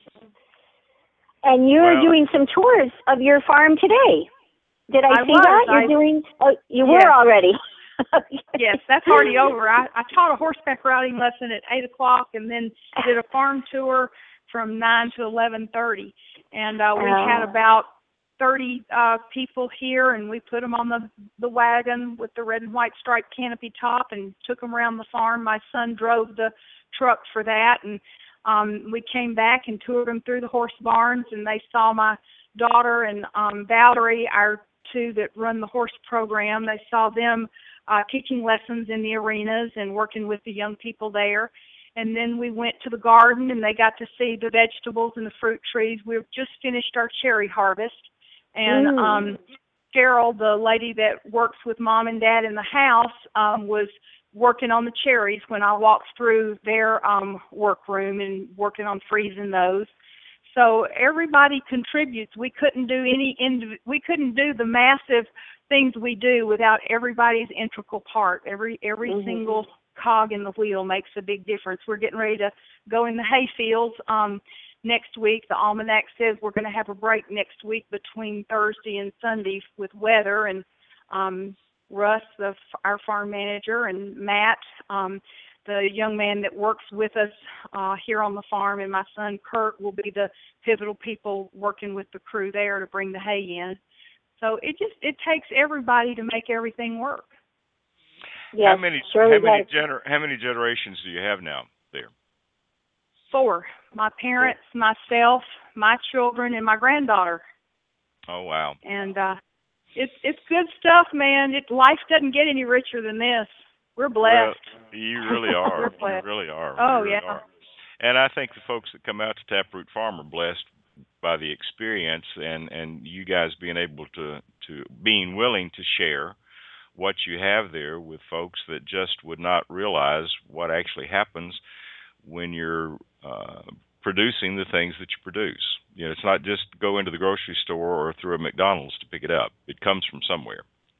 And you're Well- doing some tours of your farm today. Did I, I see was. that? You're I- doing, oh, you Yes. were already. Yes, that's already over. I, I taught a horseback riding lesson at eight o'clock, and then did a farm tour from nine to eleven thirty. And uh, we Oh. had about thirty uh, people here, and we put them on the the wagon with the red and white striped canopy top, and took them around the farm. My son drove the truck for that, and um, we came back and toured them through the horse barns, and they saw my daughter and um, Valerie, our two that run the horse program. They saw them uh, teaching lessons in the arenas and working with the young people there. And then we went to the garden, and they got to see the vegetables and the fruit trees. We've just finished our cherry harvest. And Mm. um, Cheryl, the lady that works with Mom and Dad in the house, um, was working on the cherries when I walked through their um, workroom and working on freezing those. So everybody contributes. We couldn't do any indiv- we couldn't do the massive things we do without everybody's integral part. Every every Mhm. single cog in the wheel makes a big difference. We're getting ready to go in the hay fields um, next week. The almanac says we're going to have a break next week between Thursday and Sunday with weather, and um, Russ, the, our farm manager, and Matt, um, the young man that works with us uh, here on the farm, and my son Kurt will be the pivotal people working with the crew there to bring the hay in. So it just it takes everybody to make everything work. Yes, how many surely how many does. gener- how many generations do you have now there? Four: my parents, myself, my children, and my granddaughter. Oh, wow. And uh, it's it's good stuff, man. It life doesn't get any richer than this. We're blessed. Well, you really are. We're You blessed. really are. Oh, You really yeah. are. And I think the folks that come out to Taproot Farm are blessed by the experience, and and you guys being able to to being willing to share what you have there with folks that just would not realize what actually happens when you're uh, producing the things that you produce. You know, it's not just go into the grocery store or through a McDonald's to pick it up. It comes from somewhere.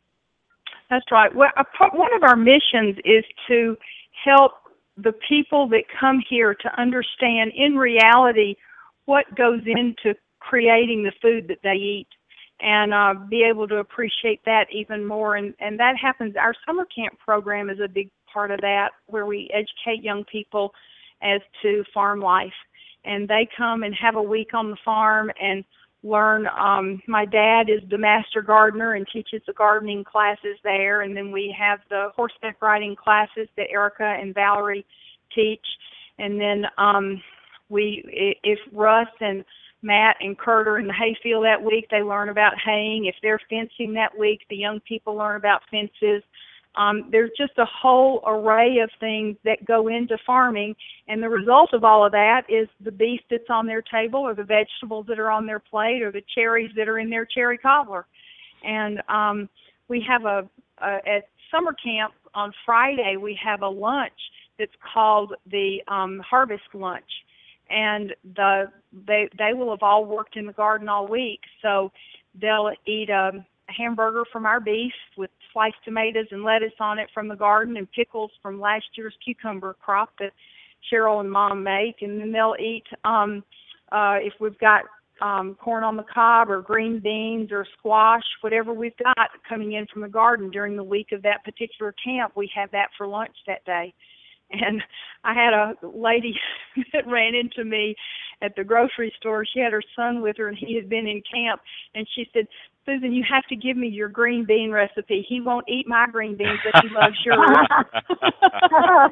That's right. Well, a part, one of our missions is to help the people that come here to understand in reality what goes into creating the food that they eat, and uh, be able to appreciate that even more. And, and that happens. Our summer camp program is a big part of that, where we educate young people as to farm life. And they come and have a week on the farm and learn. Um, my dad is the master gardener and teaches the gardening classes there. And then we have the horseback riding classes that Erica and Valerie teach. And then um, we, if Russ and Matt and Kurt are in the hayfield that week, they learn about haying. If they're fencing that week, the young people learn about fences. Um, there's just a whole array of things that go into farming, and the result of all of that is the beef that's on their table, or the vegetables that are on their plate, or the cherries that are in their cherry cobbler. And um, we have a, a at summer camp on Friday, we have a lunch that's called the um, harvest lunch, and the they they will have all worked in the garden all week, so they'll eat a, a hamburger from our beef with sliced tomatoes and lettuce on it from the garden, and pickles from last year's cucumber crop that Cheryl and Mom make. And then they'll eat, um, uh, if we've got um, corn on the cob or green beans or squash, whatever we've got coming in from the garden during the week of that particular camp, we have that for lunch that day. And I had a lady that ran into me at the grocery store. She had her son with her, and he had been in camp. And she said, Susan, you have to give me your green bean recipe. He won't eat my green beans, but he loves yours. uh,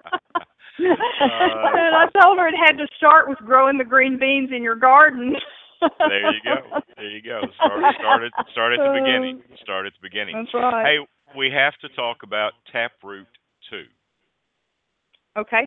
and I told her it had to start with growing the green beans in your garden. There you go. There you go. Start, start, at, start at the beginning. Start at the beginning. That's right. Hey, we have to talk about Taproot two. Okay.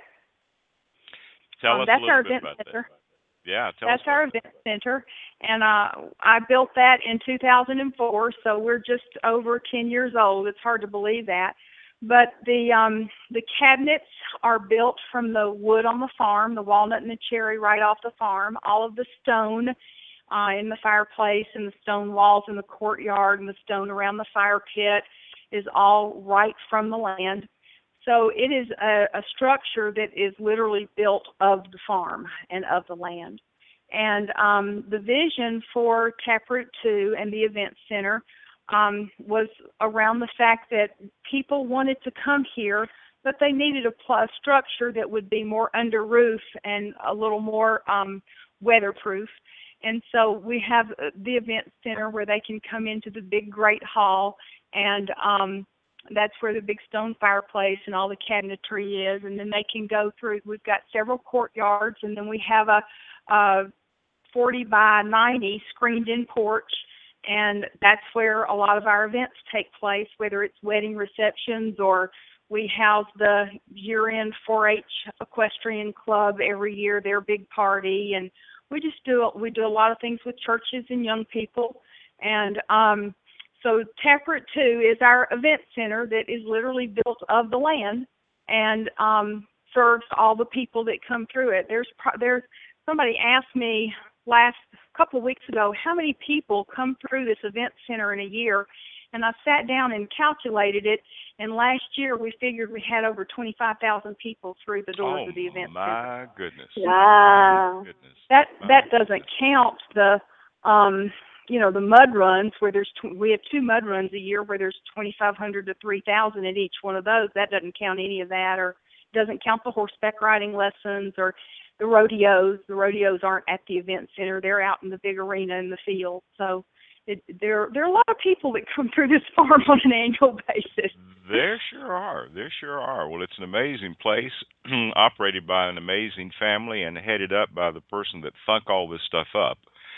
Tell um, us that's a little our bit event about center. that. Yeah, tell That's us our about event center, and uh, I built that in two thousand four, so we're just over ten years old. It's hard to believe that. But the um, the cabinets are built from the wood on the farm, the walnut and the cherry right off the farm, all of the stone uh, in the fireplace and the stone walls in the courtyard and the stone around the fire pit is all right from the land. So it is a, a structure that is literally built of the farm and of the land. And um, the vision for Taproot two and the Event Center um, was around the fact that people wanted to come here, but they needed a plus structure that would be more under roof and a little more um, weatherproof. And so we have the Event Center where they can come into the big great hall, and um, that's where the big stone fireplace and all the cabinetry is. And then they can go through, we've got several courtyards, and then we have a, a forty by ninety screened in porch, and that's where a lot of our events take place, whether it's wedding receptions or we house the year-end four H equestrian club every year, their big party, and we just do we do a lot of things with churches and young people. And um, so Taproot two is our event center that is literally built of the land and um, serves all the people that come through it. There's there's somebody asked me last couple of weeks ago how many people come through this event center in a year, and I sat down and calculated it, and last year we figured we had over twenty-five thousand people through the doors oh, of the event my center. Goodness. Wow. My goodness. That My that goodness. doesn't count the um you know the mud runs where there's tw- we have two mud runs a year where there's twenty-five hundred to three thousand at each one of those. That doesn't count any of that, or doesn't count the horseback riding lessons or the rodeos. The rodeos aren't at the event center; they're out in the big arena in the field. So it, there there are a lot of people that come through this farm on an annual basis. There sure are. There sure are. Well, it's an amazing place, operated by an amazing family and headed up by the person that thunk all this stuff up.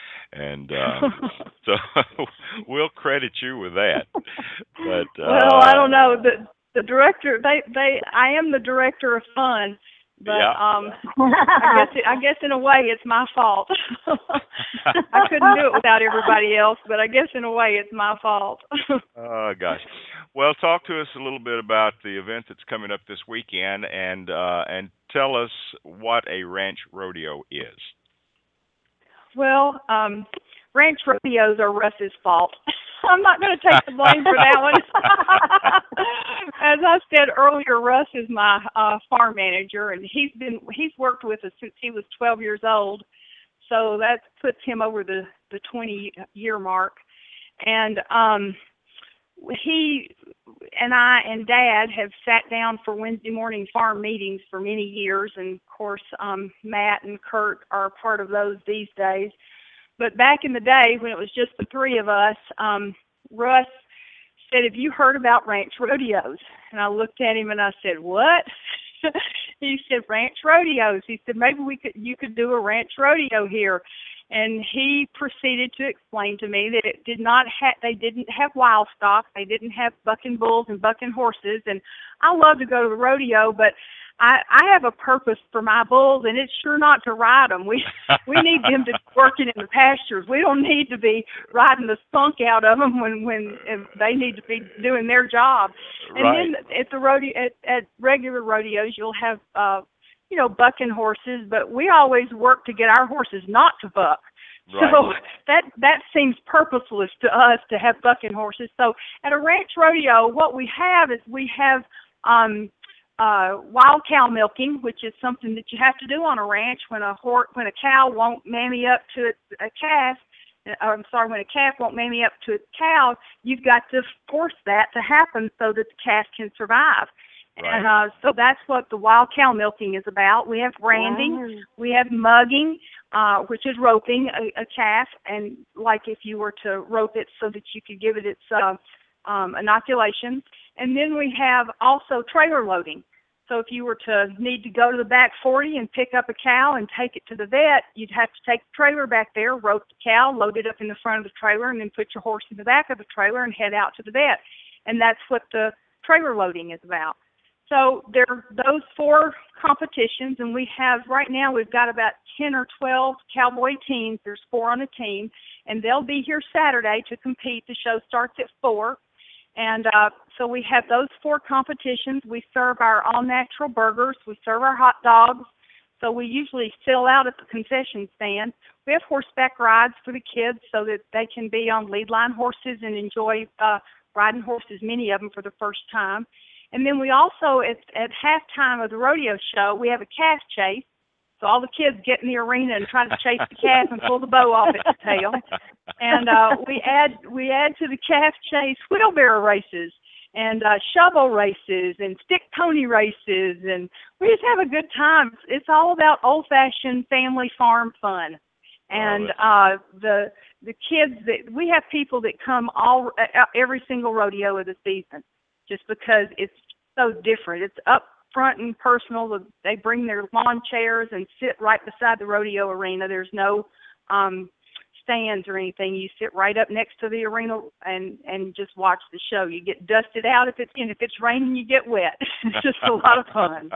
And uh, so we'll credit you with that. But uh, well, I don't know. The the director, they they I am the director of fun. But yeah. um, I guess it, I guess in a way it's my fault. I couldn't do it without everybody else, but I guess in a way it's my fault. Oh gosh. Well, talk to us a little bit about the event that's coming up this weekend, and uh, and tell us what a ranch rodeo is. Well, um, ranch rodeos are Russ's fault. I'm not going to take the blame for that one. As I said earlier, Russ is my uh, farm manager, and he's been he's worked with us since he was twelve years old. So that puts him over the the twenty year mark. And um, he and I and Dad have sat down for Wednesday morning farm meetings for many years, and of course um, Matt and Kurt are part of those these days. But back in the day when it was just the three of us, um, Russ said, "Have you heard about ranch rodeos?" And I looked at him and I said, "What?" He said, "Ranch rodeos." He said, "Maybe we could, you could do a ranch rodeo here." And he proceeded to explain to me that it did not have, they didn't have wild stock, they didn't have bucking bulls and bucking horses. And I love to go to the rodeo, but I, I have a purpose for my bulls, and it's sure not to ride them. We we need them to be working in the pastures. We don't need to be riding the spunk out of them when when they need to be doing their job. And Right. then at the rodeo, at, at regular rodeos, you'll have uh, you know, bucking horses, but we always work to get our horses not to buck. Right. So that that seems purposeless to us to have bucking horses. So at a ranch rodeo, what we have is we have um, uh, wild cow milking, which is something that you have to do on a ranch when a horse, when a cow won't mammy up to a calf. Or, I'm sorry, when a calf won't mammy up to a cow, you've got to force that to happen so that the calf can survive. Right. And uh, so that's what the wild cow milking is about. We have branding, Wow. we have mugging, uh, which is roping a, a calf, and like if you were to rope it so that you could give it its uh, um, inoculation. And then we have also trailer loading. So if you were to need to go to the back forty and pick up a cow and take it to the vet, you'd have to take the trailer back there, rope the cow, load it up in the front of the trailer, and then put your horse in the back of the trailer and head out to the vet. And that's what the trailer loading is about. So there are those four competitions, and we have, right now, we've got about ten or twelve cowboy teams. There's four on a team, and they'll be here Saturday to compete. The show starts at four. And uh, so we have those four competitions. We serve our all-natural burgers. We serve our hot dogs. So we usually fill out at the concession stand. We have horseback rides for the kids so that they can be on lead line horses and enjoy uh, riding horses, many of them for the first time. And then we also, at, at halftime of the rodeo show, we have a calf chase. So all the kids get in the arena and try to chase the calf and pull the bow off its tail. And uh, we add we add to the calf chase wheelbarrow races and uh, shovel races and stick pony races, and we just have a good time. It's, it's all about old-fashioned family farm fun. And uh, the the kids that we have people that come all every single rodeo of the season, just because it's so different. It's up front and personal. They bring their lawn chairs and sit right beside the rodeo arena. There's no um, stands or anything. You sit right up next to the arena and, and just watch the show. You get dusted out if it's and if it's raining, you get wet. It's just a lot of fun.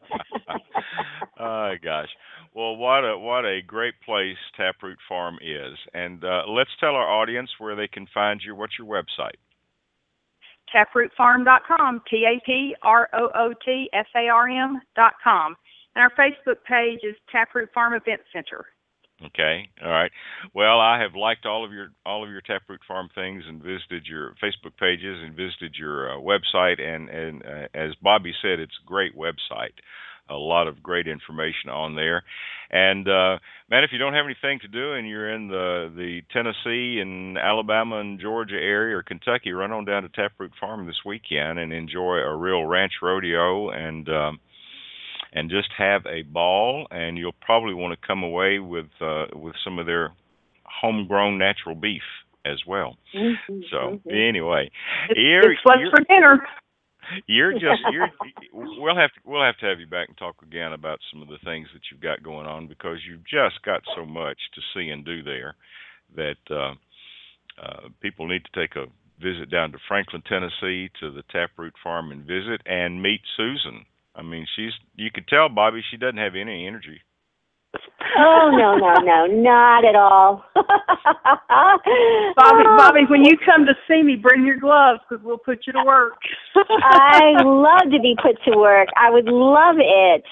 Oh gosh. Well, what a what a great place Taproot Farm is. And uh, let's tell our audience where they can find you. What's your website? taproot farm dot com, T A P R O O T F A R M dot com. And our Facebook page is Taproot Farm Event Center. Okay, all right. Well, I have liked all of your all of your Taproot Farm things and visited your Facebook pages and visited your uh, website. And and uh, as Bobby said, it's a great website. A lot of great information on there. And uh, man, if you don't have anything to do and you're in the the Tennessee and Alabama and Georgia area or Kentucky, run on down to Taproot Farm this weekend and enjoy a real ranch rodeo and um, and just have a ball. And you'll probably want to come away with uh, with some of their homegrown natural beef as well. Mm-hmm, so mm-hmm. anyway, It's, you're, it's what's you're, for dinner. You're just you're we'll have to we'll have to have you back and talk again about some of the things that you've got going on, because you've just got so much to see and do there that uh, uh, people need to take a visit down to Franklin, Tennessee, to the Taproot Farm and visit and meet Susan. I mean, she's you could tell, Bobby, she doesn't have any energy. Oh, no, no, no, not at all. Bobby, Bobby, when you come to see me, bring your gloves because we'll put you to work. I love to be put to work. I would love it.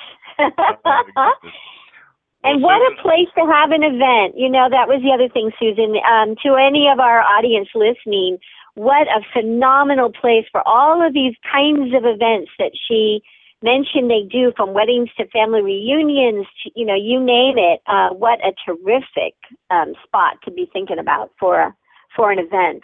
And what a place to have an event. You know, that was the other thing, Susan. Um, to any of our audience listening, what a phenomenal place for all of these kinds of events that she mentioned they do, from weddings to family reunions, to, you know, you name it. Uh, what a terrific um, spot to be thinking about for for an event.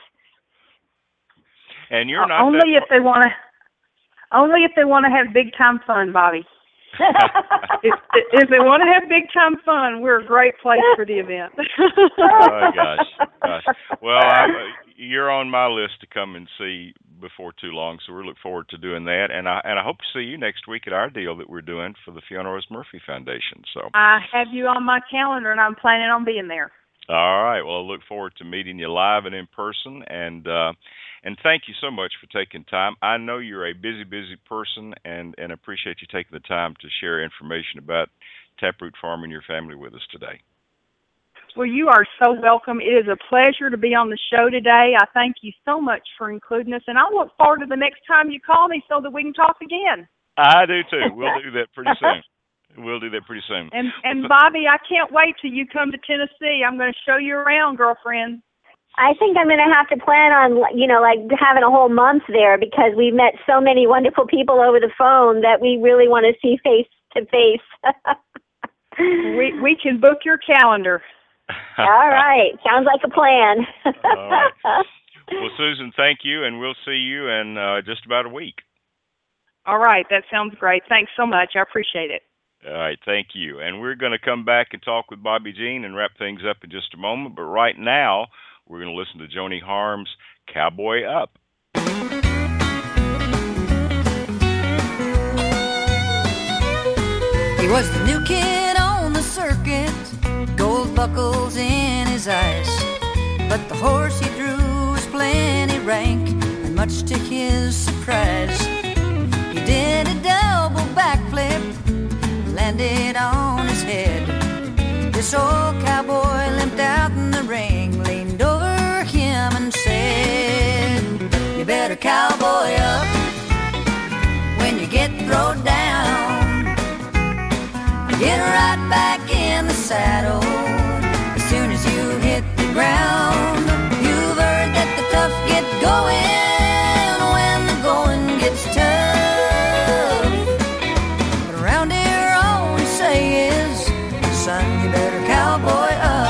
And you're not only that if they want to. Only if they want to have big time fun, Bobby. if, if they want to have big time fun, we're a great place for the event. Oh gosh, gosh. Well, I'm, uh, you're on my list to come and see before too long, so we look forward to doing that. And I and I hope to see you next week at our deal that we're doing for the Fiona Rose Murphy Foundation. So I have you on my calendar, and I'm planning on being there. All right. Well, I look forward to meeting you live and in person, and uh, and thank you so much for taking time. I know you're a busy, busy person, and, and appreciate you taking the time to share information about Taproot Farm and your family with us today. Well, you are so welcome. It is a pleasure to be on the show today. I thank you so much for including us, and I look forward to the next time you call me so that we can talk again. I do too. We'll do that pretty soon. We'll do that pretty soon. And and Bobby, I can't wait till you come to Tennessee. I'm going to show you around, girlfriend. I think I'm going to have to plan on, you know, like having a whole month there, because we've met so many wonderful people over the phone that we really want to see face to face. We we can book your calendar. All right. Sounds like a plan. All right. Well, Susan, thank you, and we'll see you in uh, just about a week. All right, that sounds great. Thanks so much. I appreciate it. All right, thank you. And we're going to come back and talk with Bobby Jean and wrap things up in just a moment. But right now, we're going to listen to Joni Harms' Cowboy Up. He was the new kid on the circuit, gold buckles in his eyes. But the horse he drew was plenty rank, and much to his surprise, he did a double backflip, landed on his head. This old cowboy limped out in the ring, leaned over him and said, "You better cowboy up when you get thrown down. Get right back in the saddle as soon as you hit the ground. You've heard that the tough get going when the going gets tough. But around here all we say is, son, you better cowboy up."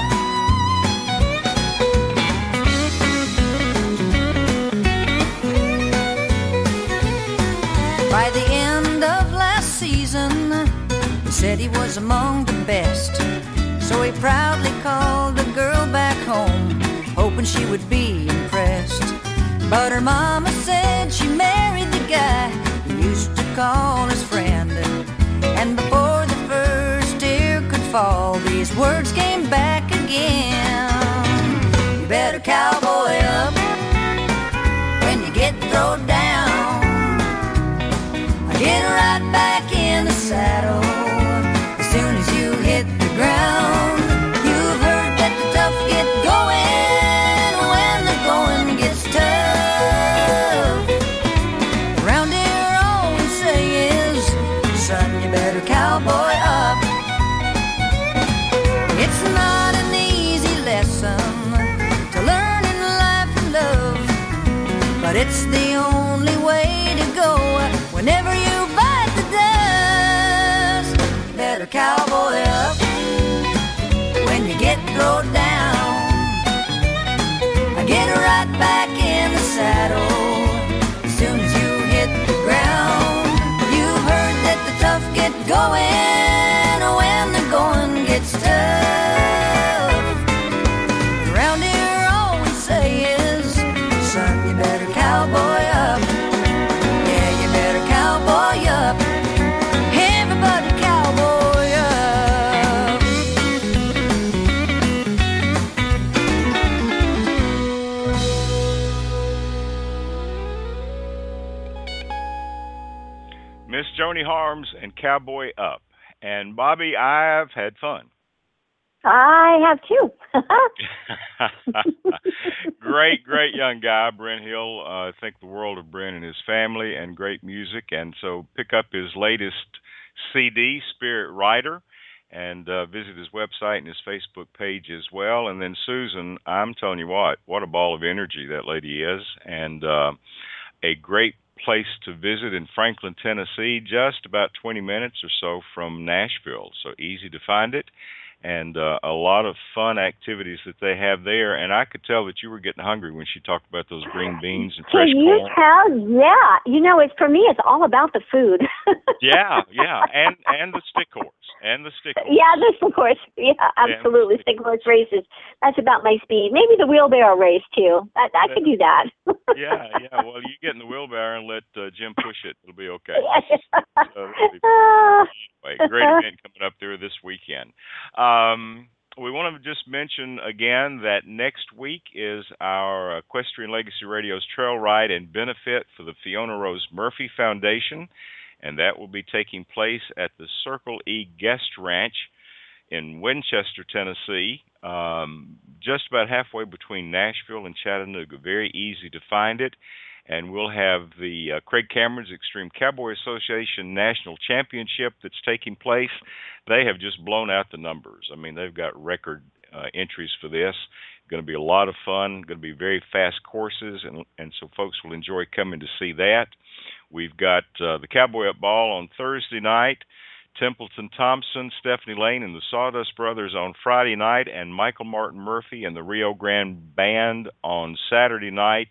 By the end of last season, he said he was among the best. So he proudly called a girl back home, hoping she would be impressed. But her mama said she married the guy he used to call his friend. And before the first tear could fall, these words came back again: "You better cowboy up when you get thrown down. Get right back in the saddle as soon as you hit the ground. You've heard that the tough get going when the going gets tough. Around here all we say is, son, you better cowboy up." It's not an easy lesson to learn in life and love, but it's the only way to go whenever you bite the dust. Better cowboy up when you get thrown down. Get right back in the saddle as soon as you hit the ground. You've heard that the tough get going when the going gets tough. Around here all we say is, son, you better cowboy up. Yeah, you better cowboy up. Everybody cowboy up. Miss Joni Harms and Cowboy Up. And Bobby, I've had fun. I have too. Great, great young guy, Brent Hill. Uh, I think the world of Brent and his family, and great music. And so pick up his latest C D, Spirit Rider, and uh, visit his website and his Facebook page as well. And then Susan, I'm telling you what, what a ball of energy that lady is, and uh, a great place to visit in Franklin, Tennessee, just about twenty minutes or so from Nashville. So easy to find it. And uh, a lot of fun activities that they have there. And I could tell that you were getting hungry when she talked about those green beans and fresh Can you corn. tell? Yeah. You know, it's for me, it's all about the food. yeah, yeah, and and the stick horse, and the stick horse. Yeah, this of course. Yeah, absolutely. Stick horse races. That's about my speed. Maybe the wheelbarrow race too. I, I could do that. yeah, yeah. Well, you get in the wheelbarrow and let uh, Jim push it. It'll be okay. So, be anyway, great event coming up there this weekend. Um, we want to just mention again that next week is our Equestrian Legacy Radio's Trail Ride and Benefit for the Fiona Rose Murphy Foundation, and that will be taking place at the Circle E Guest Ranch in Winchester, Tennessee, um, just about halfway between Nashville and Chattanooga. Very easy to find it. And we'll have the uh, Craig Cameron's Extreme Cowboy Association National Championship that's taking place. They have just blown out the numbers. I mean, they've got record uh, entries for this. Going to be a lot of fun. Going to be very fast courses, and and so folks will enjoy coming to see that. We've got uh, the Cowboy Up Ball on Thursday night. Templeton Thompson, Stephanie Lane, and the Sawdust Brothers on Friday night, and Michael Martin Murphy and the Rio Grande Band on Saturday night.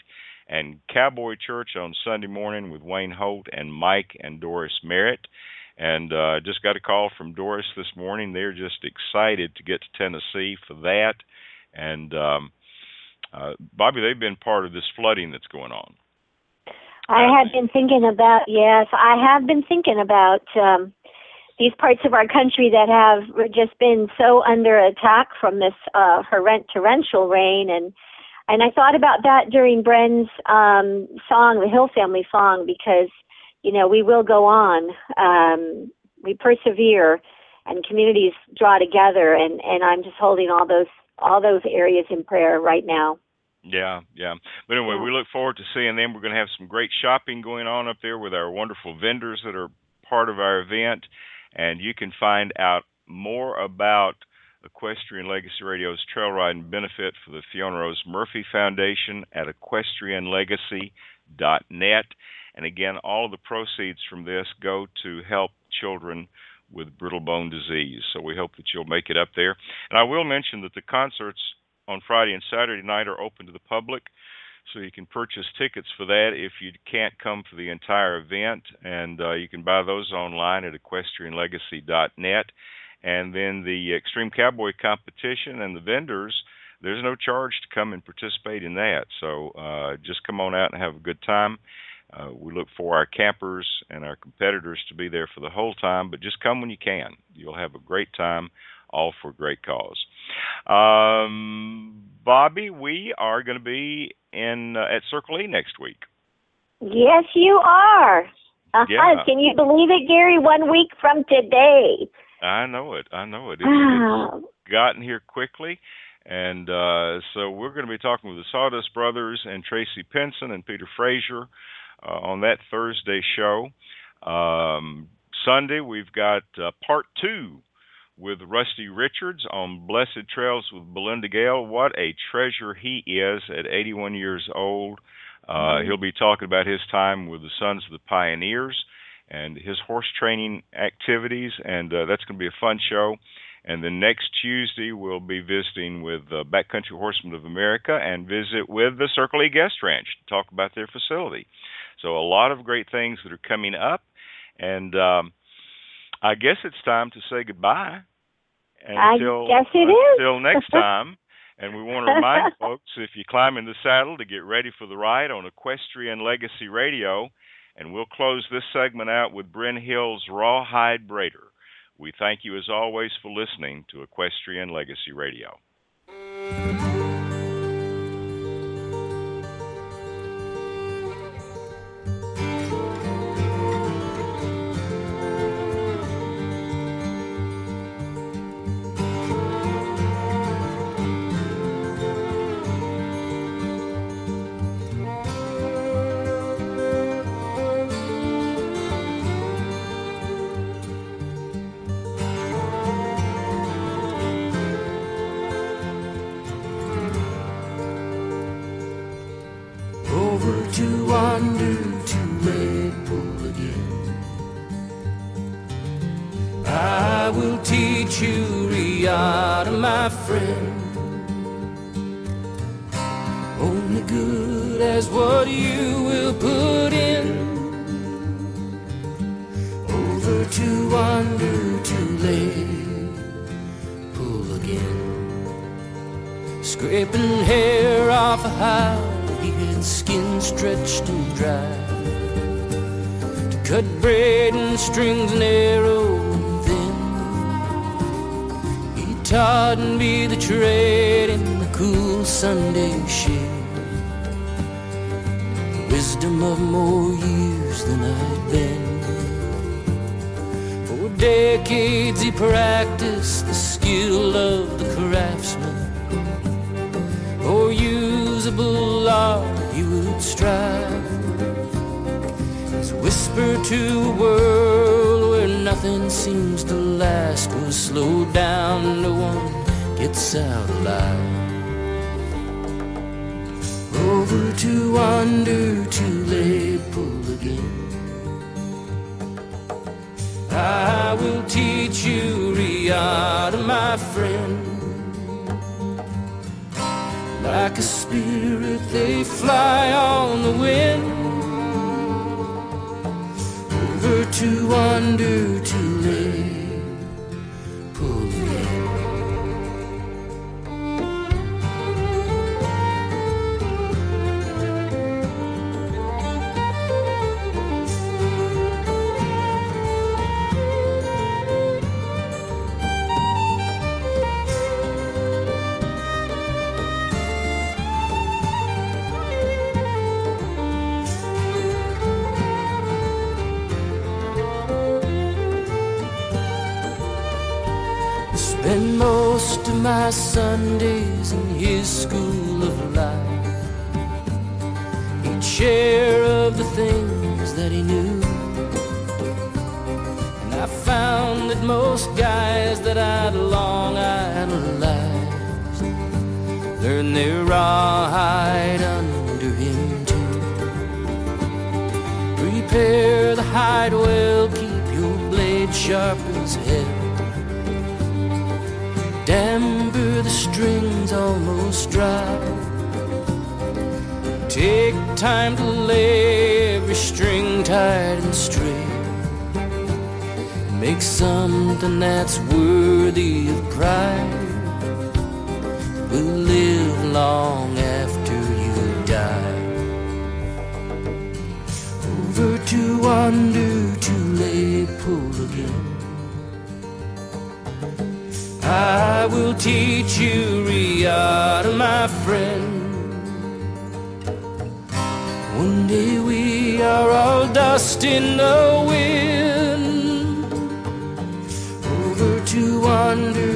and Cowboy Church on Sunday morning with Wayne Holt and Mike and Doris Merritt. And uh, just got a call from Doris this morning. They're just excited to get to Tennessee for that. And um, uh, Bobby, they've been part of this flooding that's going on. I have been thinking about, yes, I have been thinking about um, these parts of our country that have just been so under attack from this uh, torrential rain. And and I thought about that during Bren's um, song, the Hill Family song, because, you know, we will go on. Um, we persevere, and communities draw together. And, and I'm just holding all those all those areas in prayer right now. Yeah, yeah. But anyway, we look forward to seeing them. We're going to have some great shopping going on up there with our wonderful vendors that are part of our event. And you can find out more about Equestrian Legacy Radio's trail riding benefit for the Fiona Rose Murphy Foundation at equestrian legacy dot net. And again, all of the proceeds from this go to help children with brittle bone disease. So we hope that you'll make it up there. And I will mention that the concerts on Friday and Saturday night are open to the public, so you can purchase tickets for that if you can't come for the entire event, and uh, you can buy those online at equestrian legacy dot net. And then the Extreme Cowboy Competition and the vendors, there's no charge to come and participate in that, so uh, just come on out and have a good time. Uh, we look for our campers and our competitors to be there for the whole time, but just come when you can. You'll have a great time, all for a great cause. Um, Bobby, we are going to be in uh, at Circle E next week. Yes, you are. Uh-huh. Yeah. Can you believe it, Gary? One week from today. I know it. I know it. It's, it's gotten here quickly. And uh, so we're going to be talking with the Sawdust Brothers and Tracy Pinson and Peter Frazier uh, on that Thursday show. Um, Sunday, we've got uh, part two with Rusty Richards on Blessed Trails with Belinda Gale. What a treasure he is at eighty-one years old. Uh, he'll be talking about his time with the Sons of the Pioneers and his horse training activities, and uh, that's going to be a fun show. And then next Tuesday, we'll be visiting with uh, Backcountry Horsemen of America and visit with the Circle E Guest Ranch to talk about their facility. So a lot of great things that are coming up, and um, I guess it's time to say goodbye until, I guess it is. until next time. And we want to remind folks, if you climb in the saddle, to get ready for the ride on Equestrian Legacy Radio. And we'll close this segment out with Bryn Hill's Rawhide Braider. We thank you, as always, for listening to Equestrian Legacy Radio. To wander to Leadpool again. I will teach you Riata, my friend, only good as what you will put in. Over to wander to Leadpool again, scraping hair off a hide, skin stretched and dry, to cut braiding strings narrow and thin. He taught me the trade in the cool Sunday shade, the wisdom of more years than I'd been. For decades he practiced the skill of the craftsman, for usable art he would strive. His whisper to a world where nothing seems to last was slow down, no one gets out alive. Over to wander to Leadpool again. I will teach you Riata, my friend, Like a spirit they fly on the wind, over to wander, to lay, pull again. Spend most of my Sundays in his school of life. He'd share of the things that he knew, and I found that most guys that I'd long idolized learned their rawhide under him too. Prepare the hide well, keep your blade sharp as hell. Damper the strings almost dry. Take time to lay every string tight and straight. Make something that's worthy of pride. Will live long after you die. Over to wander, to lay, pull again. I will teach you, Riata, my friend. One day we are all dust in the wind. Over to wander,